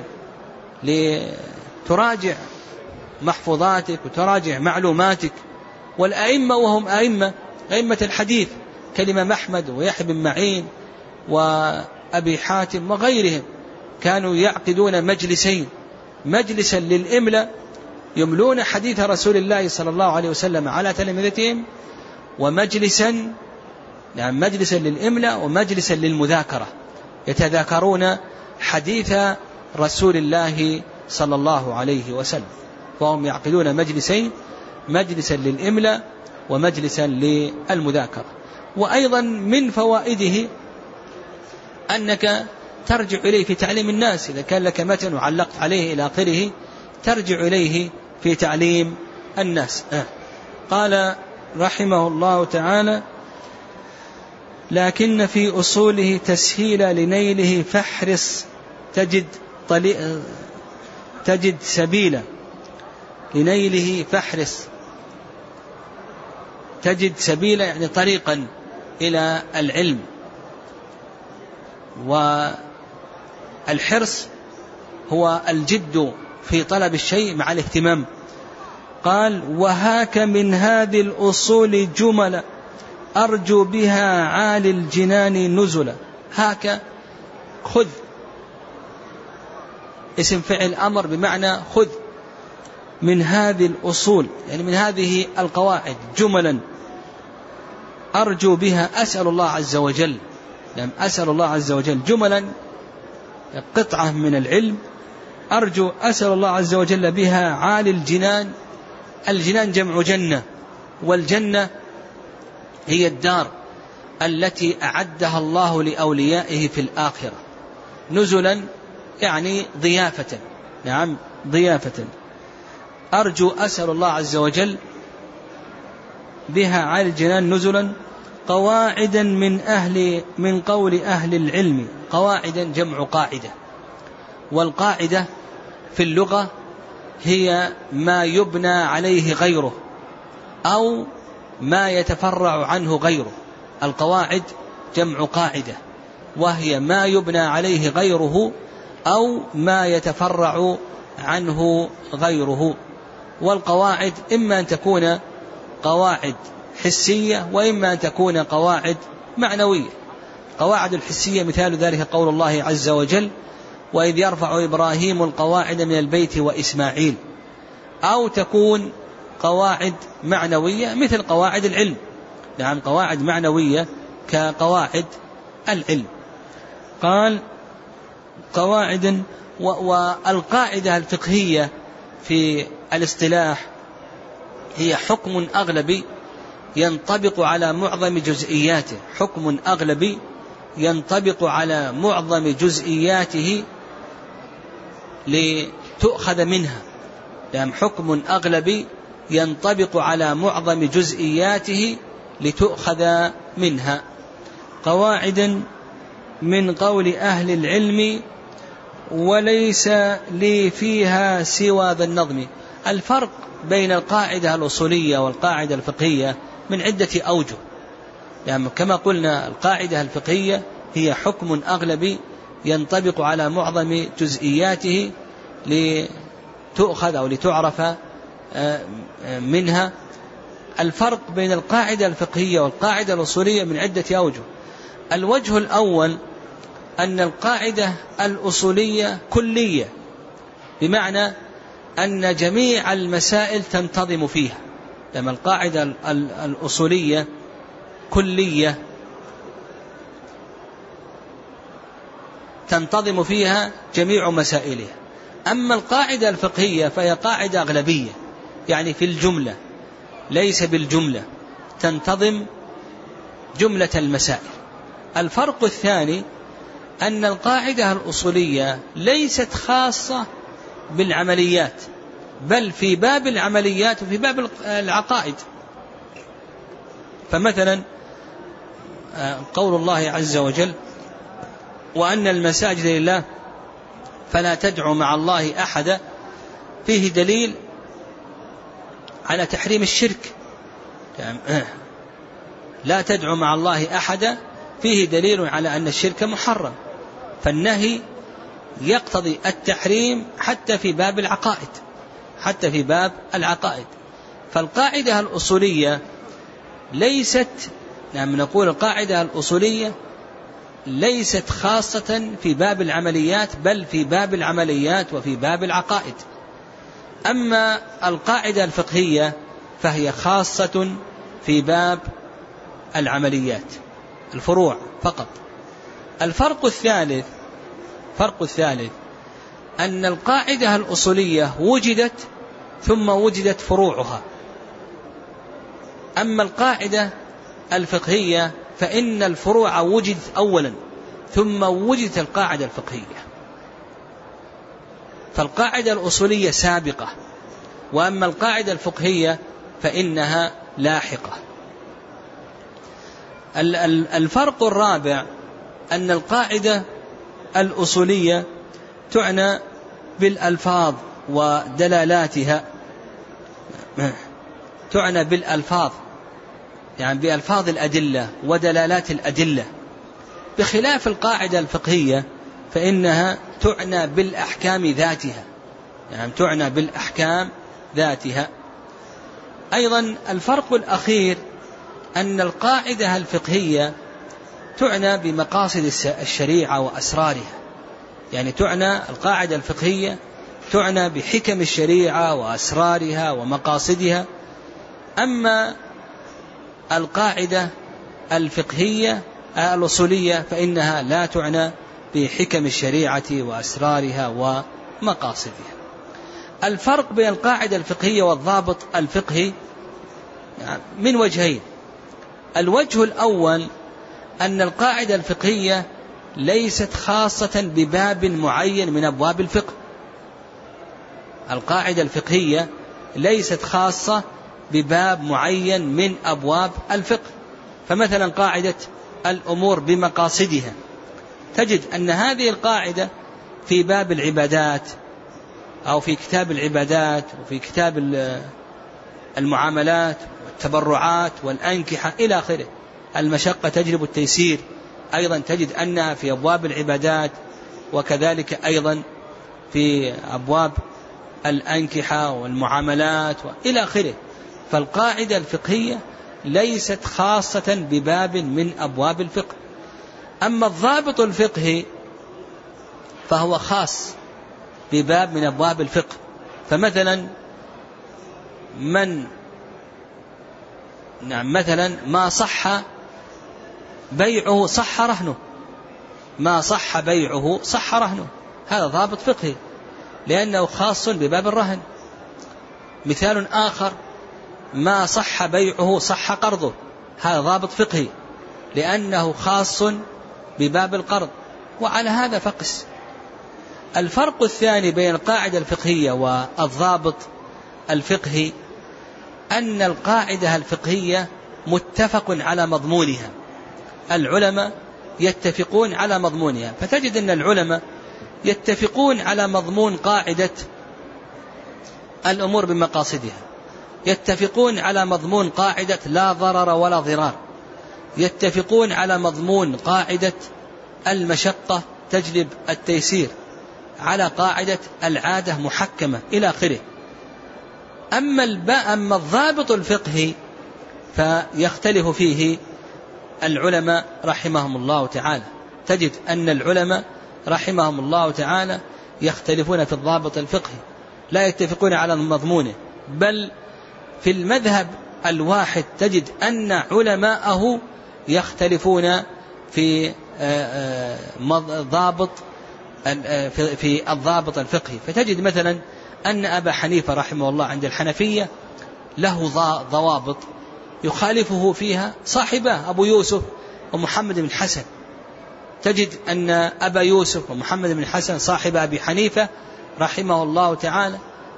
لتراجع محفوظاتك وتراجع معلوماتك. والأئمة وهم أئمة الحديث كالإمام أحمد ويحيى بن معين وأبي حاتم وغيرهم كانوا يعقدون مجلسين، مجلسا للإملاء يملون حديث رسول الله صلى الله عليه وسلم على تلامذتهم، ومجلسا يعني مجلسا للإملاء ومجلسا للمذاكرة، يتذاكرون حديث رسول الله صلى الله عليه وسلم، فهم يعقدون مجلسين، مجلسا للإملاء ومجلسا للمذاكرة. وأيضا من فوائده أنك ترجع إليه في تعليم الناس، إذا كان لك متن وعلقت عليه إلى آخره ترجع إليه في تعليم الناس. قال رحمه الله تعالى: لكن في أصوله تسهيل لنيله فاحرص تجد سبيلا لنيله، فاحرص تجد سبيلا يعني طريقا إلى العلم. والحرص هو الجد في طلب الشيء مع الاهتمام. قال: وهاك من هذه الأصول جملا أرجو بها عالي الجنان نزلا. هاك خذ، اسم فعل أمر بمعنى خذ، من هذه الأصول يعني من هذه القواعد جملا أرجو بها، أسأل الله عز وجل، يعني أسأل الله عز وجل جملا قطعة من العلم، أرجو أسأل الله عز وجل بها عالي الجنان. الجنان جمع جنة، والجنة هي الدار التي أعدها الله لأوليائه في الآخرة. نزلا يعني ضيافة، نعم ضيافة. أرجو أسأل الله عز وجل بها عالي الجنان نزلا قواعدا من قول أهل العلم. قواعدا جمع قاعدة، والقاعدة في اللغة هي ما يبنى عليه غيره أو ما يتفرع عنه غيره. القواعد جمع قاعدة، وهي ما يبنى عليه غيره أو ما يتفرع عنه غيره. والقواعد إما أن تكون قواعد حسية وإما أن تكون قواعد معنوية. قواعد الحسية مثال ذلك قول الله عز وجل: وإذ يرفع إبراهيم القواعد من البيت وإسماعيل. أو تكون قواعد معنوية مثل قواعد العلم، نعم قواعد معنوية كقواعد العلم. قال: قواعد. والقاعدة الفقهية في الاصطلاح هي حكم أغلبي ينطبق على معظم جزئياته، حكم أغلبي ينطبق على معظم جزئياته لتؤخذ منها، يعني حكم أغلبي ينطبق على معظم جزئياته لتؤخذ منها. قواعد من قول أهل العلم وليس لي فيها سوى ذا النظم. الفرق بين القاعدة الأصولية والقاعدة الفقهية من عدة أوجه، يعني كما قلنا القاعدة الفقهية هي حكم أغلبي ينطبق على معظم جزئياته لتؤخذ أو لتعرف منها. الفرق بين القاعدة الفقهية والقاعدة الأصولية من عدة أوجه. الوجه الأول أن القاعدة الأصولية كلية، بمعنى أن جميع المسائل تنتظم فيها، لما القاعدة الأصولية كلية تنتظم فيها جميع مسائلها. أما القاعدة الفقهية فهي قاعدة أغلبية، يعني في الجملة ليس بالجملة، تنتظم جملة المسائل. الفرق الثاني أن القاعدة الأصولية ليست خاصة بالعمليات، بل في باب العمليات وفي باب العقائد. فمثلا قول الله عز وجل: وأن المساجد لله فلا تدعوا مع الله أحدا، فيه دليل على تحريم الشرك. لا تدعوا مع الله أحدا فيه دليل على أن الشرك محرم، فالنهي يقتضي التحريم حتى في باب العقائد، حتى في باب العقائد. فالقاعدة الأصولية ليست، نقول القاعدة الأصولية ليست خاصة في باب العمليات، بل في باب العمليات وفي باب العقائد. أما القاعدة الفقهية فهي خاصة في باب العمليات، الفروع فقط. الفرق الثالث أن القاعدة الأصولية وجدت ثم وجدت فروعها، أما القاعدة الفقهية فإن الفروع وجد أولا ثم وجدت القاعدة الفقهية، فالقاعدة الأصولية سابقة، وأما القاعدة الفقهية فإنها لاحقة. الفرق الرابع أن القاعدة الأصولية تعنى بالألفاظ ودلالاتها، تعنى بالألفاظ يعني بألفاظ الأدلة ودلالات الأدلة، بخلاف القاعدة الفقهية فإنها تعنى بالأحكام ذاتها، يعني تعنى بالأحكام ذاتها. أيضا الفرق الأخير أن القاعدة الفقهية تعنى بمقاصد الشريعة وأسرارها، يعني تعنى القاعدة الفقهية تعنى بحكم الشريعة وأسرارها ومقاصدها، أما القاعدة الفقهية الأصولية فإنها لا تعنى بحكم الشريعة وأسرارها ومقاصدها. الفرق بين القاعدة الفقهية والضابط الفقهي من وجهين. الوجه الأول أن القاعدة الفقهية ليست خاصة بباب معين من أبواب الفقه، القاعدة الفقهية ليست خاصة بباب معين من أبواب الفقه، فمثلا قاعدة الأمور بمقاصدها تجد أن هذه القاعدة في باب العبادات أو في كتاب العبادات وفي كتاب المعاملات والتبرعات والأنكحة إلى آخره. المشقة تجلب التيسير أيضا تجد أنها في أبواب العبادات، وكذلك أيضا في أبواب الأنكحة والمعاملات إلى آخره. فالقاعدة الفقهية ليست خاصة بباب من أبواب الفقه. أما الضابط الفقهي فهو خاص بباب من أبواب الفقه، فمثلا مثلا ما صح بيعه صح رهنه، ما صح بيعه صح رهنه، هذا ضابط فقهي لأنه خاص بباب الرهن. مثال آخر ما صح بيعه صح قرضه، هذا ضابط فقهي لأنه خاص بباب القرض، وعلى هذا فقس. الفرق الثاني بين القاعدة الفقهية والضابط الفقهي أن القاعدة الفقهية متفق على مضمونها، العلماء يتفقون على مضمونها، فتجد أن العلماء يتفقون على مضمون قاعدة الأمور بمقاصدها، يتفقون على مضمون قاعدة لا ضرر ولا ضرار، يتفقون على مضمون قاعدة المشقة تجلب التيسير، على قاعدة العادة محكمة إلى آخره. أما الضابط الفقهي فيختلف فيه العلماء رحمهم الله تعالى، تجد أن العلماء رحمهم الله تعالى يختلفون في الضابط الفقهي، لا يتفقون على مضمونه، بل في المذهب الواحد تجد أن علماءه يختلفون في في الضابط الفقهي. فتجد مثلا أن أبا حنيفة رحمه الله عند الحنفية له ضوابط يخالفه فيها صاحبه أبو يوسف ومحمد بن حسن، تجد أن أبا يوسف ومحمد بن حسن صاحب أبي حنيفة رحمه الله تعالى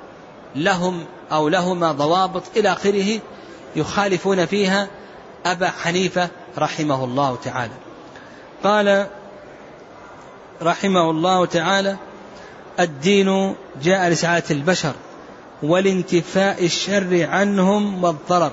لهما ضوابط إلى آخره يخالفون فيها أبا حنيفة رحمه الله تعالى. قال رحمه الله تعالى: الدين جاء لسعادة البشر والانتفاء الشر عنهم والضرر.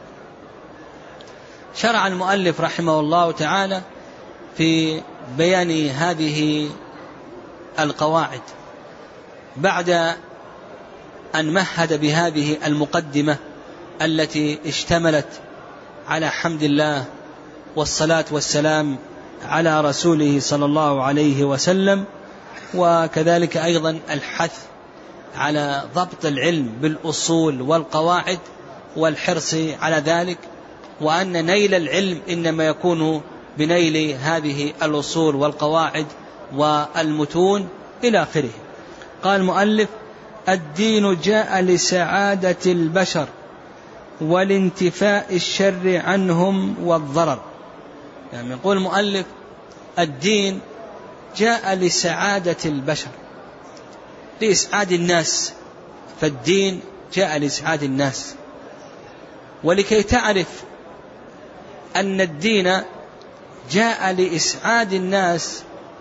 شرع المؤلف رحمه الله تعالى في بيان هذه القواعد بعد أن مهد بهذه المقدمة التي اشتملت على حمد الله والصلاة والسلام على رسوله صلى الله عليه وسلم، وكذلك أيضا الحث على ضبط العلم بالأصول والقواعد والحرص على ذلك، وأن نيل العلم إنما يكون بنيل هذه الأصول والقواعد والمتون إلى آخره. قال المؤلف: الدين جاء لسعادة البشر والانتفاء الشر عنهم والضرر. يعني يقول المؤلف: الدين جاء لسعادة البشر، لإسعاد الناس، فالدين جاء لإسعاد الناس. ولكي تعرف أن الدين جاء لإسعاد الناس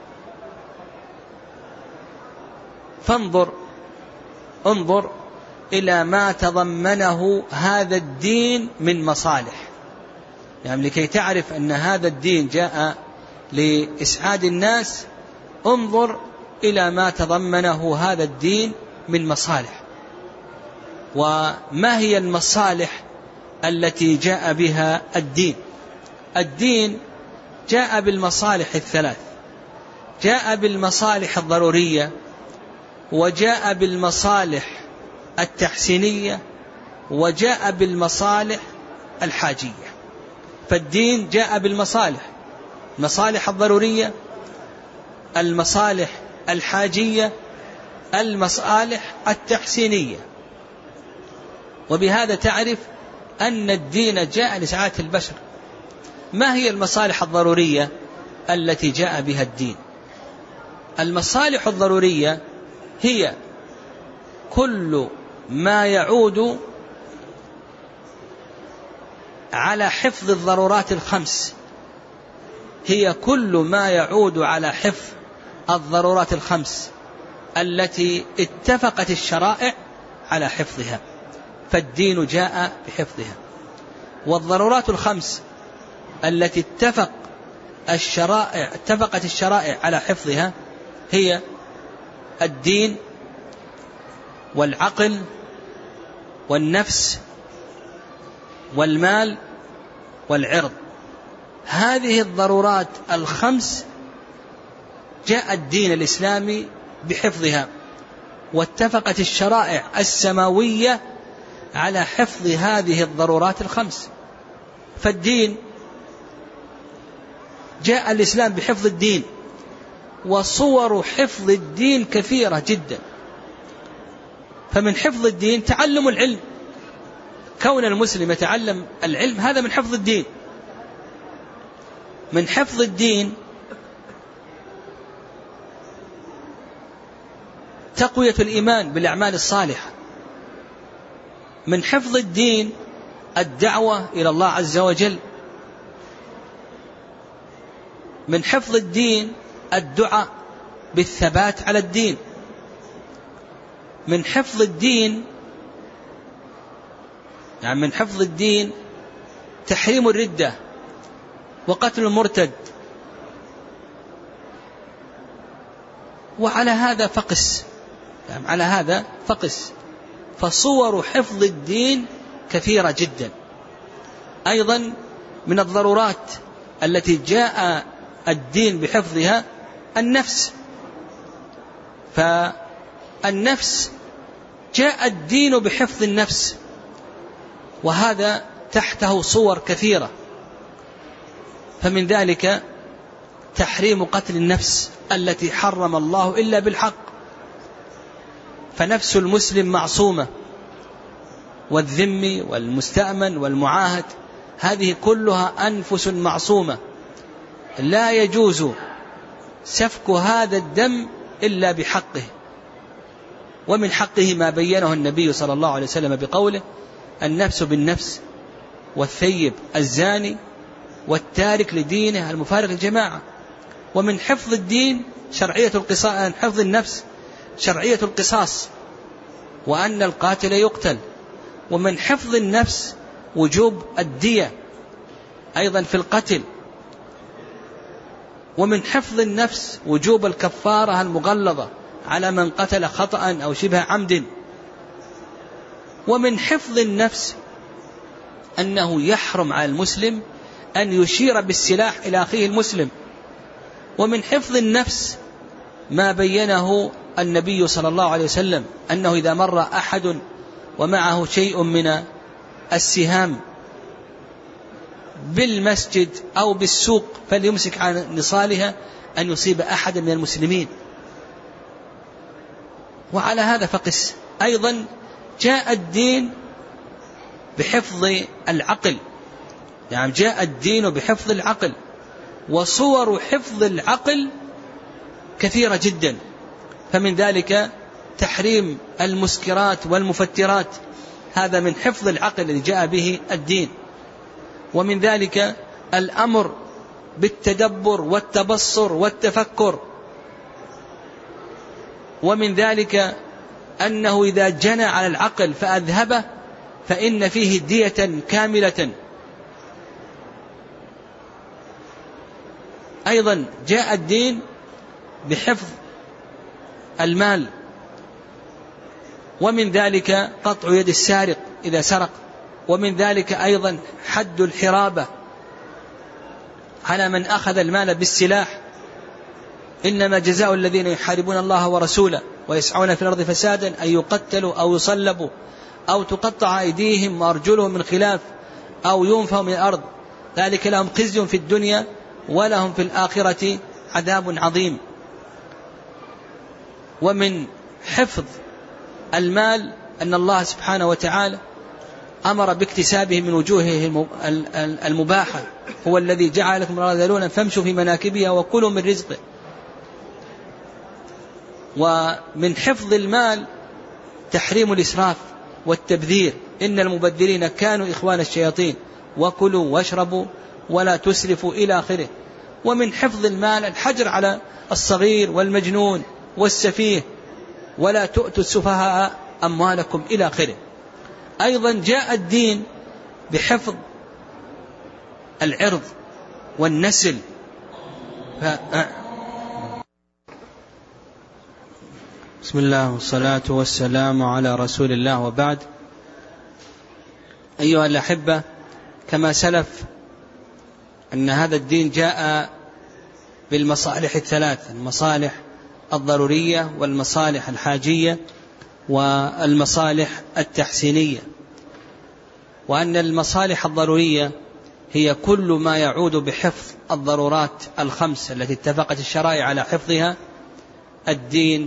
انظر إلى ما تضمنه هذا الدين من مصالح. يعني لكي تعرف أن هذا الدين جاء لإسعاد الناس، انظر إلى ما تضمنه هذا الدين من مصالح. وما هي المصالح التي جاء بها الدين؟ الدين جاء بالمصالح الثلاث: جاء بالمصالح الضرورية، وجاء بالمصالح التحسينية، وجاء بالمصالح الحاجية. فالدين جاء بالمصالح: المصالح الضرورية، المصالح الحاجية، المصالح التحسينية. وبهذا تعرف أن الدين جاء لسعادة البشر. ما هي المصالح الضرورية التي جاء بها الدين؟ المصالح الضرورية هي كل ما يعود على حفظ الضرورات الخمس، هي كل ما يعود على حفظ الضرورات الخمس التي اتفقت الشرائع على حفظها، فالدين جاء بحفظها. والضرورات الخمس التي اتفقت الشرائع على حفظها هي الدين والعقل والنفس والمال والعرض. هذه الضرورات الخمس جاء الدين الإسلامي بحفظها، واتفقت الشرائع السماوية على حفظ هذه الضرورات الخمس. فالدين جاء الإسلام بحفظ الدين، وصور حفظ الدين كثيرة جدا. فمن حفظ الدين تعلم العلم، كون المسلم يتعلم العلم هذا من حفظ الدين. من حفظ الدين تقوية الإيمان بالأعمال الصالحة. من حفظ الدين الدعوة إلى الله عز وجل. من حفظ الدين الدعاء بالثبات على الدين. من حفظ الدين من حفظ الدين تحريم الردة وقتل المرتد. وعلى هذا فقس، على هذا فقس. فصور حفظ الدين كثيرة جدا. أيضا من الضرورات التي جاء الدين بحفظها النفس. فالنفس جاء الدين بحفظ النفس، وهذا تحته صور كثيرة. فمن ذلك تحريم قتل النفس التي حرم الله إلا بالحق، فنفس المسلم معصومة، والذمي والمستأمن والمعاهد هذه كلها أنفس معصومة، لا يجوز سفك هذا الدم إلا بحقه. ومن حقه ما بينه النبي صلى الله عليه وسلم بقوله: النفس بالنفس، والثيب الزاني، والتارك لدينه المفارق الجماعة. ومن حفظ الدين شرعية القصاص، حفظ النفس شرعية القصاص، وأن القاتل يقتل. ومن حفظ النفس وجوب الدية أيضا في القتل. ومن حفظ النفس وجوب الكفارة المغلظة على من قتل خطأ أو شبه عمد. ومن حفظ النفس أنه يحرم على المسلم أن يشير بالسلاح إلى أخيه المسلم. ومن حفظ النفس ما بينه النبي صلى الله عليه وسلم أنه إذا مر أحد ومعه شيء من السهام بالمسجد أو بالسوق فليمسك عن نصالها أن يصيب أحد من المسلمين. وعلى هذا فقس. أيضا جاء الدين بحفظ العقل، يعني جاء الدين بحفظ العقل، وصور حفظ العقل كثيرة جدا. فمن ذلك تحريم المسكرات والمفترات، هذا من حفظ العقل الذي جاء به الدين. ومن ذلك الأمر بالتدبر والتبصر والتفكر. ومن ذلك أنه إذا جنى على العقل فأذهبه فإن فيه دية كاملة. أيضا جاء الدين بحفظ المال، ومن ذلك قطع يد السارق إذا سرق، ومن ذلك أيضا حد الحرابة على من أخذ المال بالسلاح. إنما جزاء الذين يحاربون الله ورسوله ويسعون في الأرض فسادا أن يقتلوا أو يصلبوا أو تقطع أيديهم وأرجلهم من خلاف أو ينفوا من الأرض، ذلك لهم خزي في الدنيا ولهم في الآخرة عذاب عظيم. ومن حفظ المال أن الله سبحانه وتعالى أمر باكتسابه من وجوهه المباحة، هو الذي جعل لكم الأرض ذلولا فامشوا في مناكبها وكلوا من رزقه. ومن حفظ المال تحريم الإسراف والتبذير، إن المبذرين كانوا إخوان الشياطين وكلوا واشربوا ولا تسرفوا إلى آخره. ومن حفظ المال الحجر على الصغير والمجنون والسفيه، ولا تؤتوا السفهاء أموالكم إلى آخره. أيضا جاء الدين بحفظ العرض والنسل. بسم الله والصلاة والسلام على رسول الله، وبعد. أيها الأحبة، كما سلف أن هذا الدين جاء بالمصالح الثلاث: المصالح الضرورية والمصالح الحاجية والمصالح التحسينية. وأن المصالح الضرورية هي كل ما يعود بحفظ الضرورات الخمس التي اتفقت الشرائع على حفظها: الدين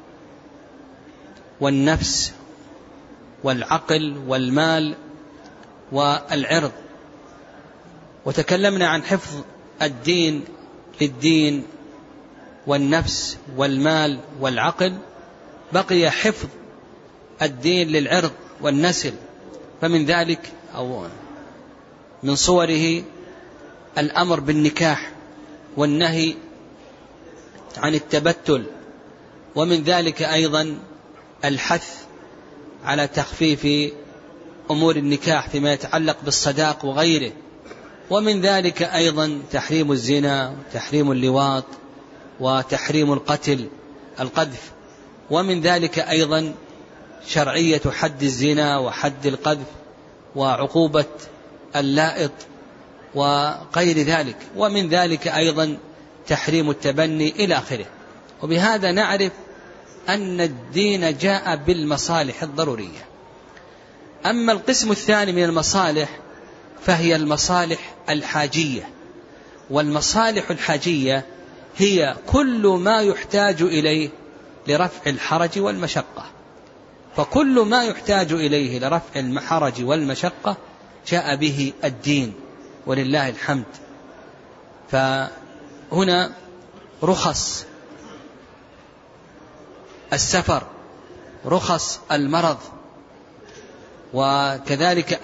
والنفس والعقل والمال والعرض. وتكلمنا عن حفظ الدين للدين والنفس والمال والعقل، بقي حفظ الدين للعرض والنسل. فمن ذلك أو من صوره الأمر بالنكاح والنهي عن التبتل، ومن ذلك أيضا الحث على تخفيف أمور النكاح فيما يتعلق بالصداق وغيره. ومن ذلك أيضا تحريم الزنا وتحريم اللواط وتحريم القذف. ومن ذلك أيضا شرعية حد الزنا وحد القذف وعقوبة اللائط وغير ذلك. ومن ذلك أيضا تحريم التبني إلى آخره. وبهذا نعرف أن الدين جاء بالمصالح الضرورية. أما القسم الثاني من المصالح فهي المصالح الحاجية. والمصالح الحاجية هي كل ما يحتاج إليه لرفع الحرج والمشقة. فكل ما يحتاج إليه لرفع الحرج والمشقة جاء به الدين ولله الحمد. فهنا رخص السفر، رخص المرض، وكذلك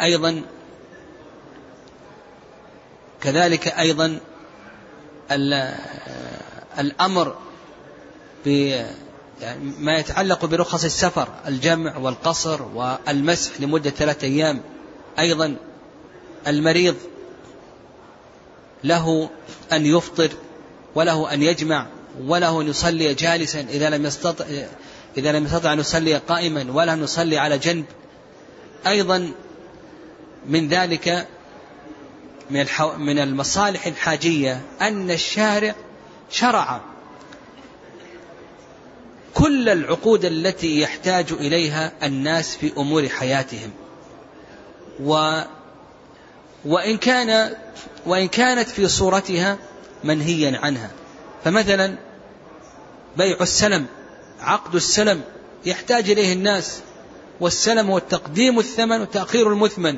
أيضا الأمر بما يتعلق برخص السفر: الجمع والقصر والمسح لمدة 3 أيام. أيضا المريض له أن يفطر وله أن يجمع وله أن يصلي جالسا إذا لم يستطع أن يصلي قائما، وله أن يصلي على جنب. أيضا من ذلك من المصالح الحاجية أن الشارع شرع كل العقود التي يحتاج إليها الناس في أمور حياتهم، وإن كانت في صورتها منهيا عنها. فمثلا بيع السلم، عقد السلم يحتاج إليه الناس، والسلم هو تقديم الثمن وتأخير المثمن،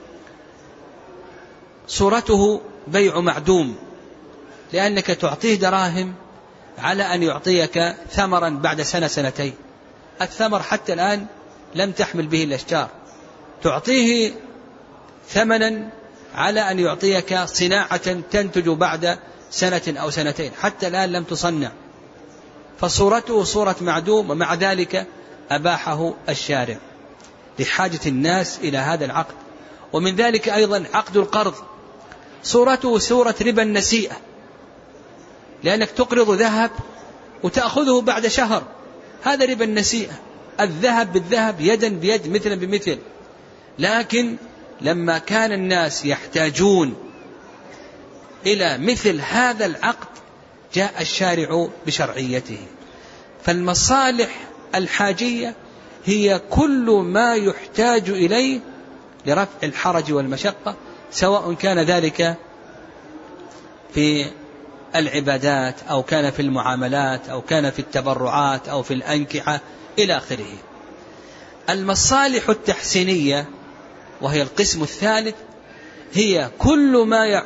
صورته بيع معدوم، لأنك تعطيه دراهم على أن يعطيك ثمرا بعد سنة سنتين، الثمر حتى الآن لم تحمل به الأشجار، تعطيه ثمنا على أن يعطيك صناعة تنتج بعد سنة أو سنتين، حتى الآن لم تصنع، فصورته صورة معدوم، ومع ذلك أباحه الشارع لحاجة الناس إلى هذا العقد. ومن ذلك أيضا عقد القرض، صورته صورة ربا النسيئة، لأنك تقرض ذهب وتأخذه بعد شهر، هذا ربا النسيئة، الذهب بالذهب، يدا بيد، مثلا بمثل. لكن لما كان الناس يحتاجون إلى مثل هذا العقد جاء الشارع بشرعيته. فالمصالح الحاجية هي كل ما يحتاج إليه لرفع الحرج والمشقة، سواء كان ذلك في العبادات أو كان في المعاملات أو كان في التبرعات أو في الأنكحة إلى آخره. المصالح التحسينية وهي القسم الثالث هي كل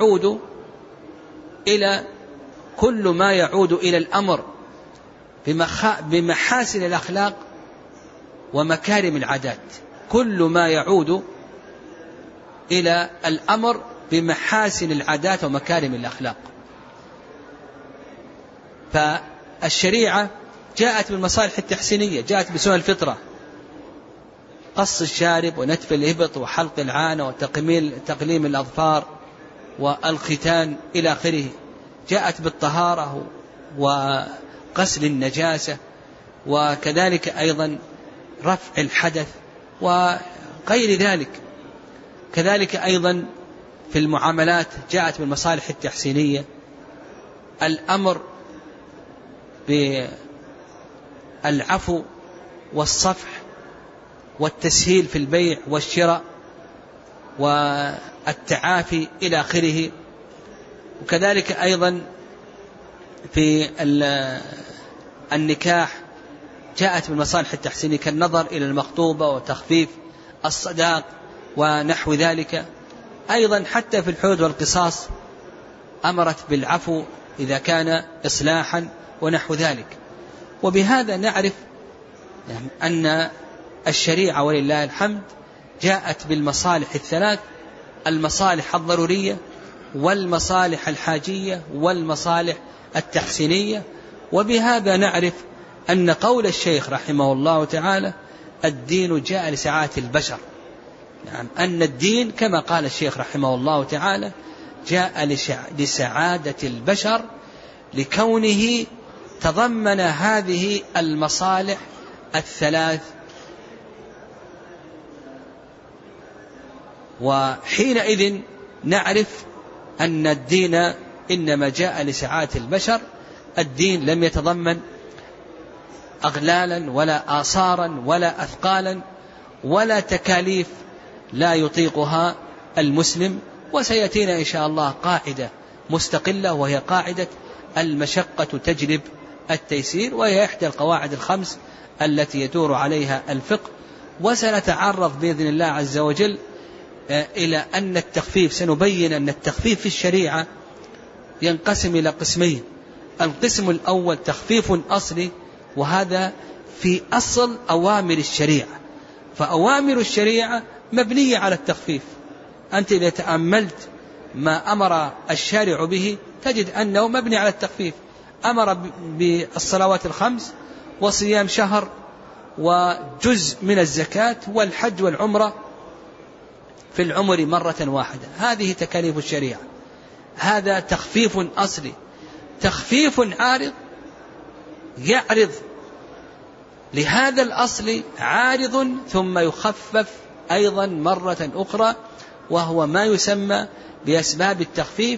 ما يعود إلى الأمر بمحاسن الأخلاق ومكارم العادات، كل ما يعود إلى الأمر بمحاسن العادات ومكارم الأخلاق. فالشريعة جاءت بالمصالح التحسينية، جاءت بسنن الفطرة، قص الشارب ونتف الإبط وحلق العانة وتقليم الأظفار والختان إلى آخره، جاءت بالطهارة وغسل النجاسة، وكذلك أيضا رفع الحدث وغير ذلك. كذلك أيضا في المعاملات جاءت بالمصالح التحسينية، الأمر بالعفو والصفح والتسهيل في البيع والشراء والتعافي إلى آخره. وكذلك أيضا في النكاح جاءت بالمصالح التحسينية كالنظر إلى المخطوبة وتخفيف الصداق ونحو ذلك. أيضا حتى في الحدود والقصاص أمرت بالعفو إذا كان إصلاحا ونحو ذلك. وبهذا نعرف أن الشريعة ولله الحمد جاءت بالمصالح الثلاث، المصالح الضرورية والمصالح الحاجية والمصالح التحسينية. وبهذا نعرف أن قول الشيخ رحمه الله تعالى الدين جاء لسعادة البشر، نعم، أن الدين كما قال الشيخ رحمه الله تعالى جاء لسعادة البشر لكونه تضمن هذه المصالح الثلاث. وحينئذ نعرف أن الدين إنما جاء لسعادة البشر، الدين لم يتضمن أغلالا ولا آثارا ولا أثقالا ولا تكاليف لا يطيقها المسلم. وسيأتينا إن شاء الله قاعدة مستقلة وهي قاعدة المشقة تجلب التيسير، وهي إحدى القواعد الخمس التي يدور عليها الفقه. وسنتعرض بإذن الله عز وجل إلى أن التخفيف، سنبين أن التخفيف في الشريعة ينقسم إلى قسمين. القسم الأول تخفيف أصلي، وهذا في أصل أوامر الشريعة، فأوامر الشريعة مبنية على التخفيف. أنت إذا تأملت ما أمر الشارع به تجد أنه مبني على التخفيف. أمر بالصلوات الخمس وصيام شهر وجزء من الزكاة والحج والعمرة في العمر مرة واحدة، هذه تكاليف الشريعة، هذا تخفيف أصلي. تخفيف عارض يعرض لهذا الأصل عارض ثم يخفف أيضا مرة أخرى، وهو ما يسمى بأسباب التخفيف،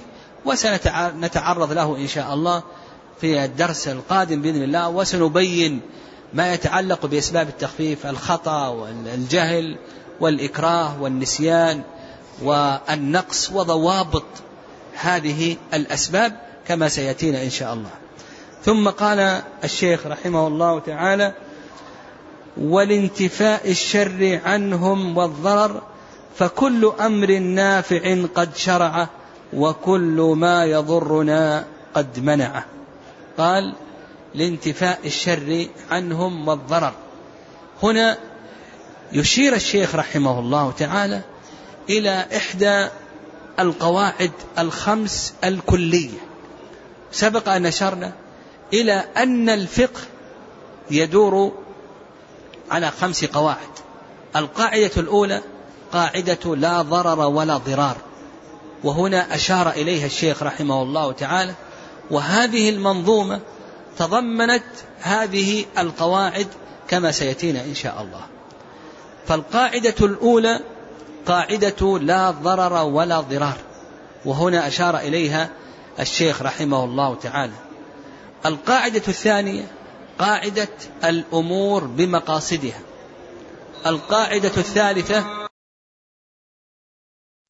وسنتعرض له إن شاء الله في الدرس القادم بإذن الله. وسنبين ما يتعلق بأسباب التخفيف: الخطأ والجهل والإكراه والنسيان والنقص، وضوابط هذه الأسباب كما سيأتينا إن شاء الله. ثم قال الشيخ رحمه الله تعالى: والانتفاء الشر عنهم والضرر، فكل أمر نافع قد شرع، وكل ما يضرنا قد منعه. قال: لانتفاء الشر عنهم والضرر. هنا يشير الشيخ رحمه الله تعالى إلى إحدى القواعد الخمس الكلية. سبق أن أشرنا إلى أن الفقه يدور على 5 قواعد. القاعدة الأولى قاعدة لا ضرر ولا ضرار، وهنا أشار إليها الشيخ رحمه الله تعالى، وهذه المنظومة تضمنت هذه القواعد كما سيأتينا إن شاء الله. فالقاعدة الأولى قاعدة لا ضرر ولا ضرار، وهنا أشار إليها الشيخ رحمه الله تعالى. القاعدة الثانية قاعدة الأمور بمقاصدها. القاعدة الثالثة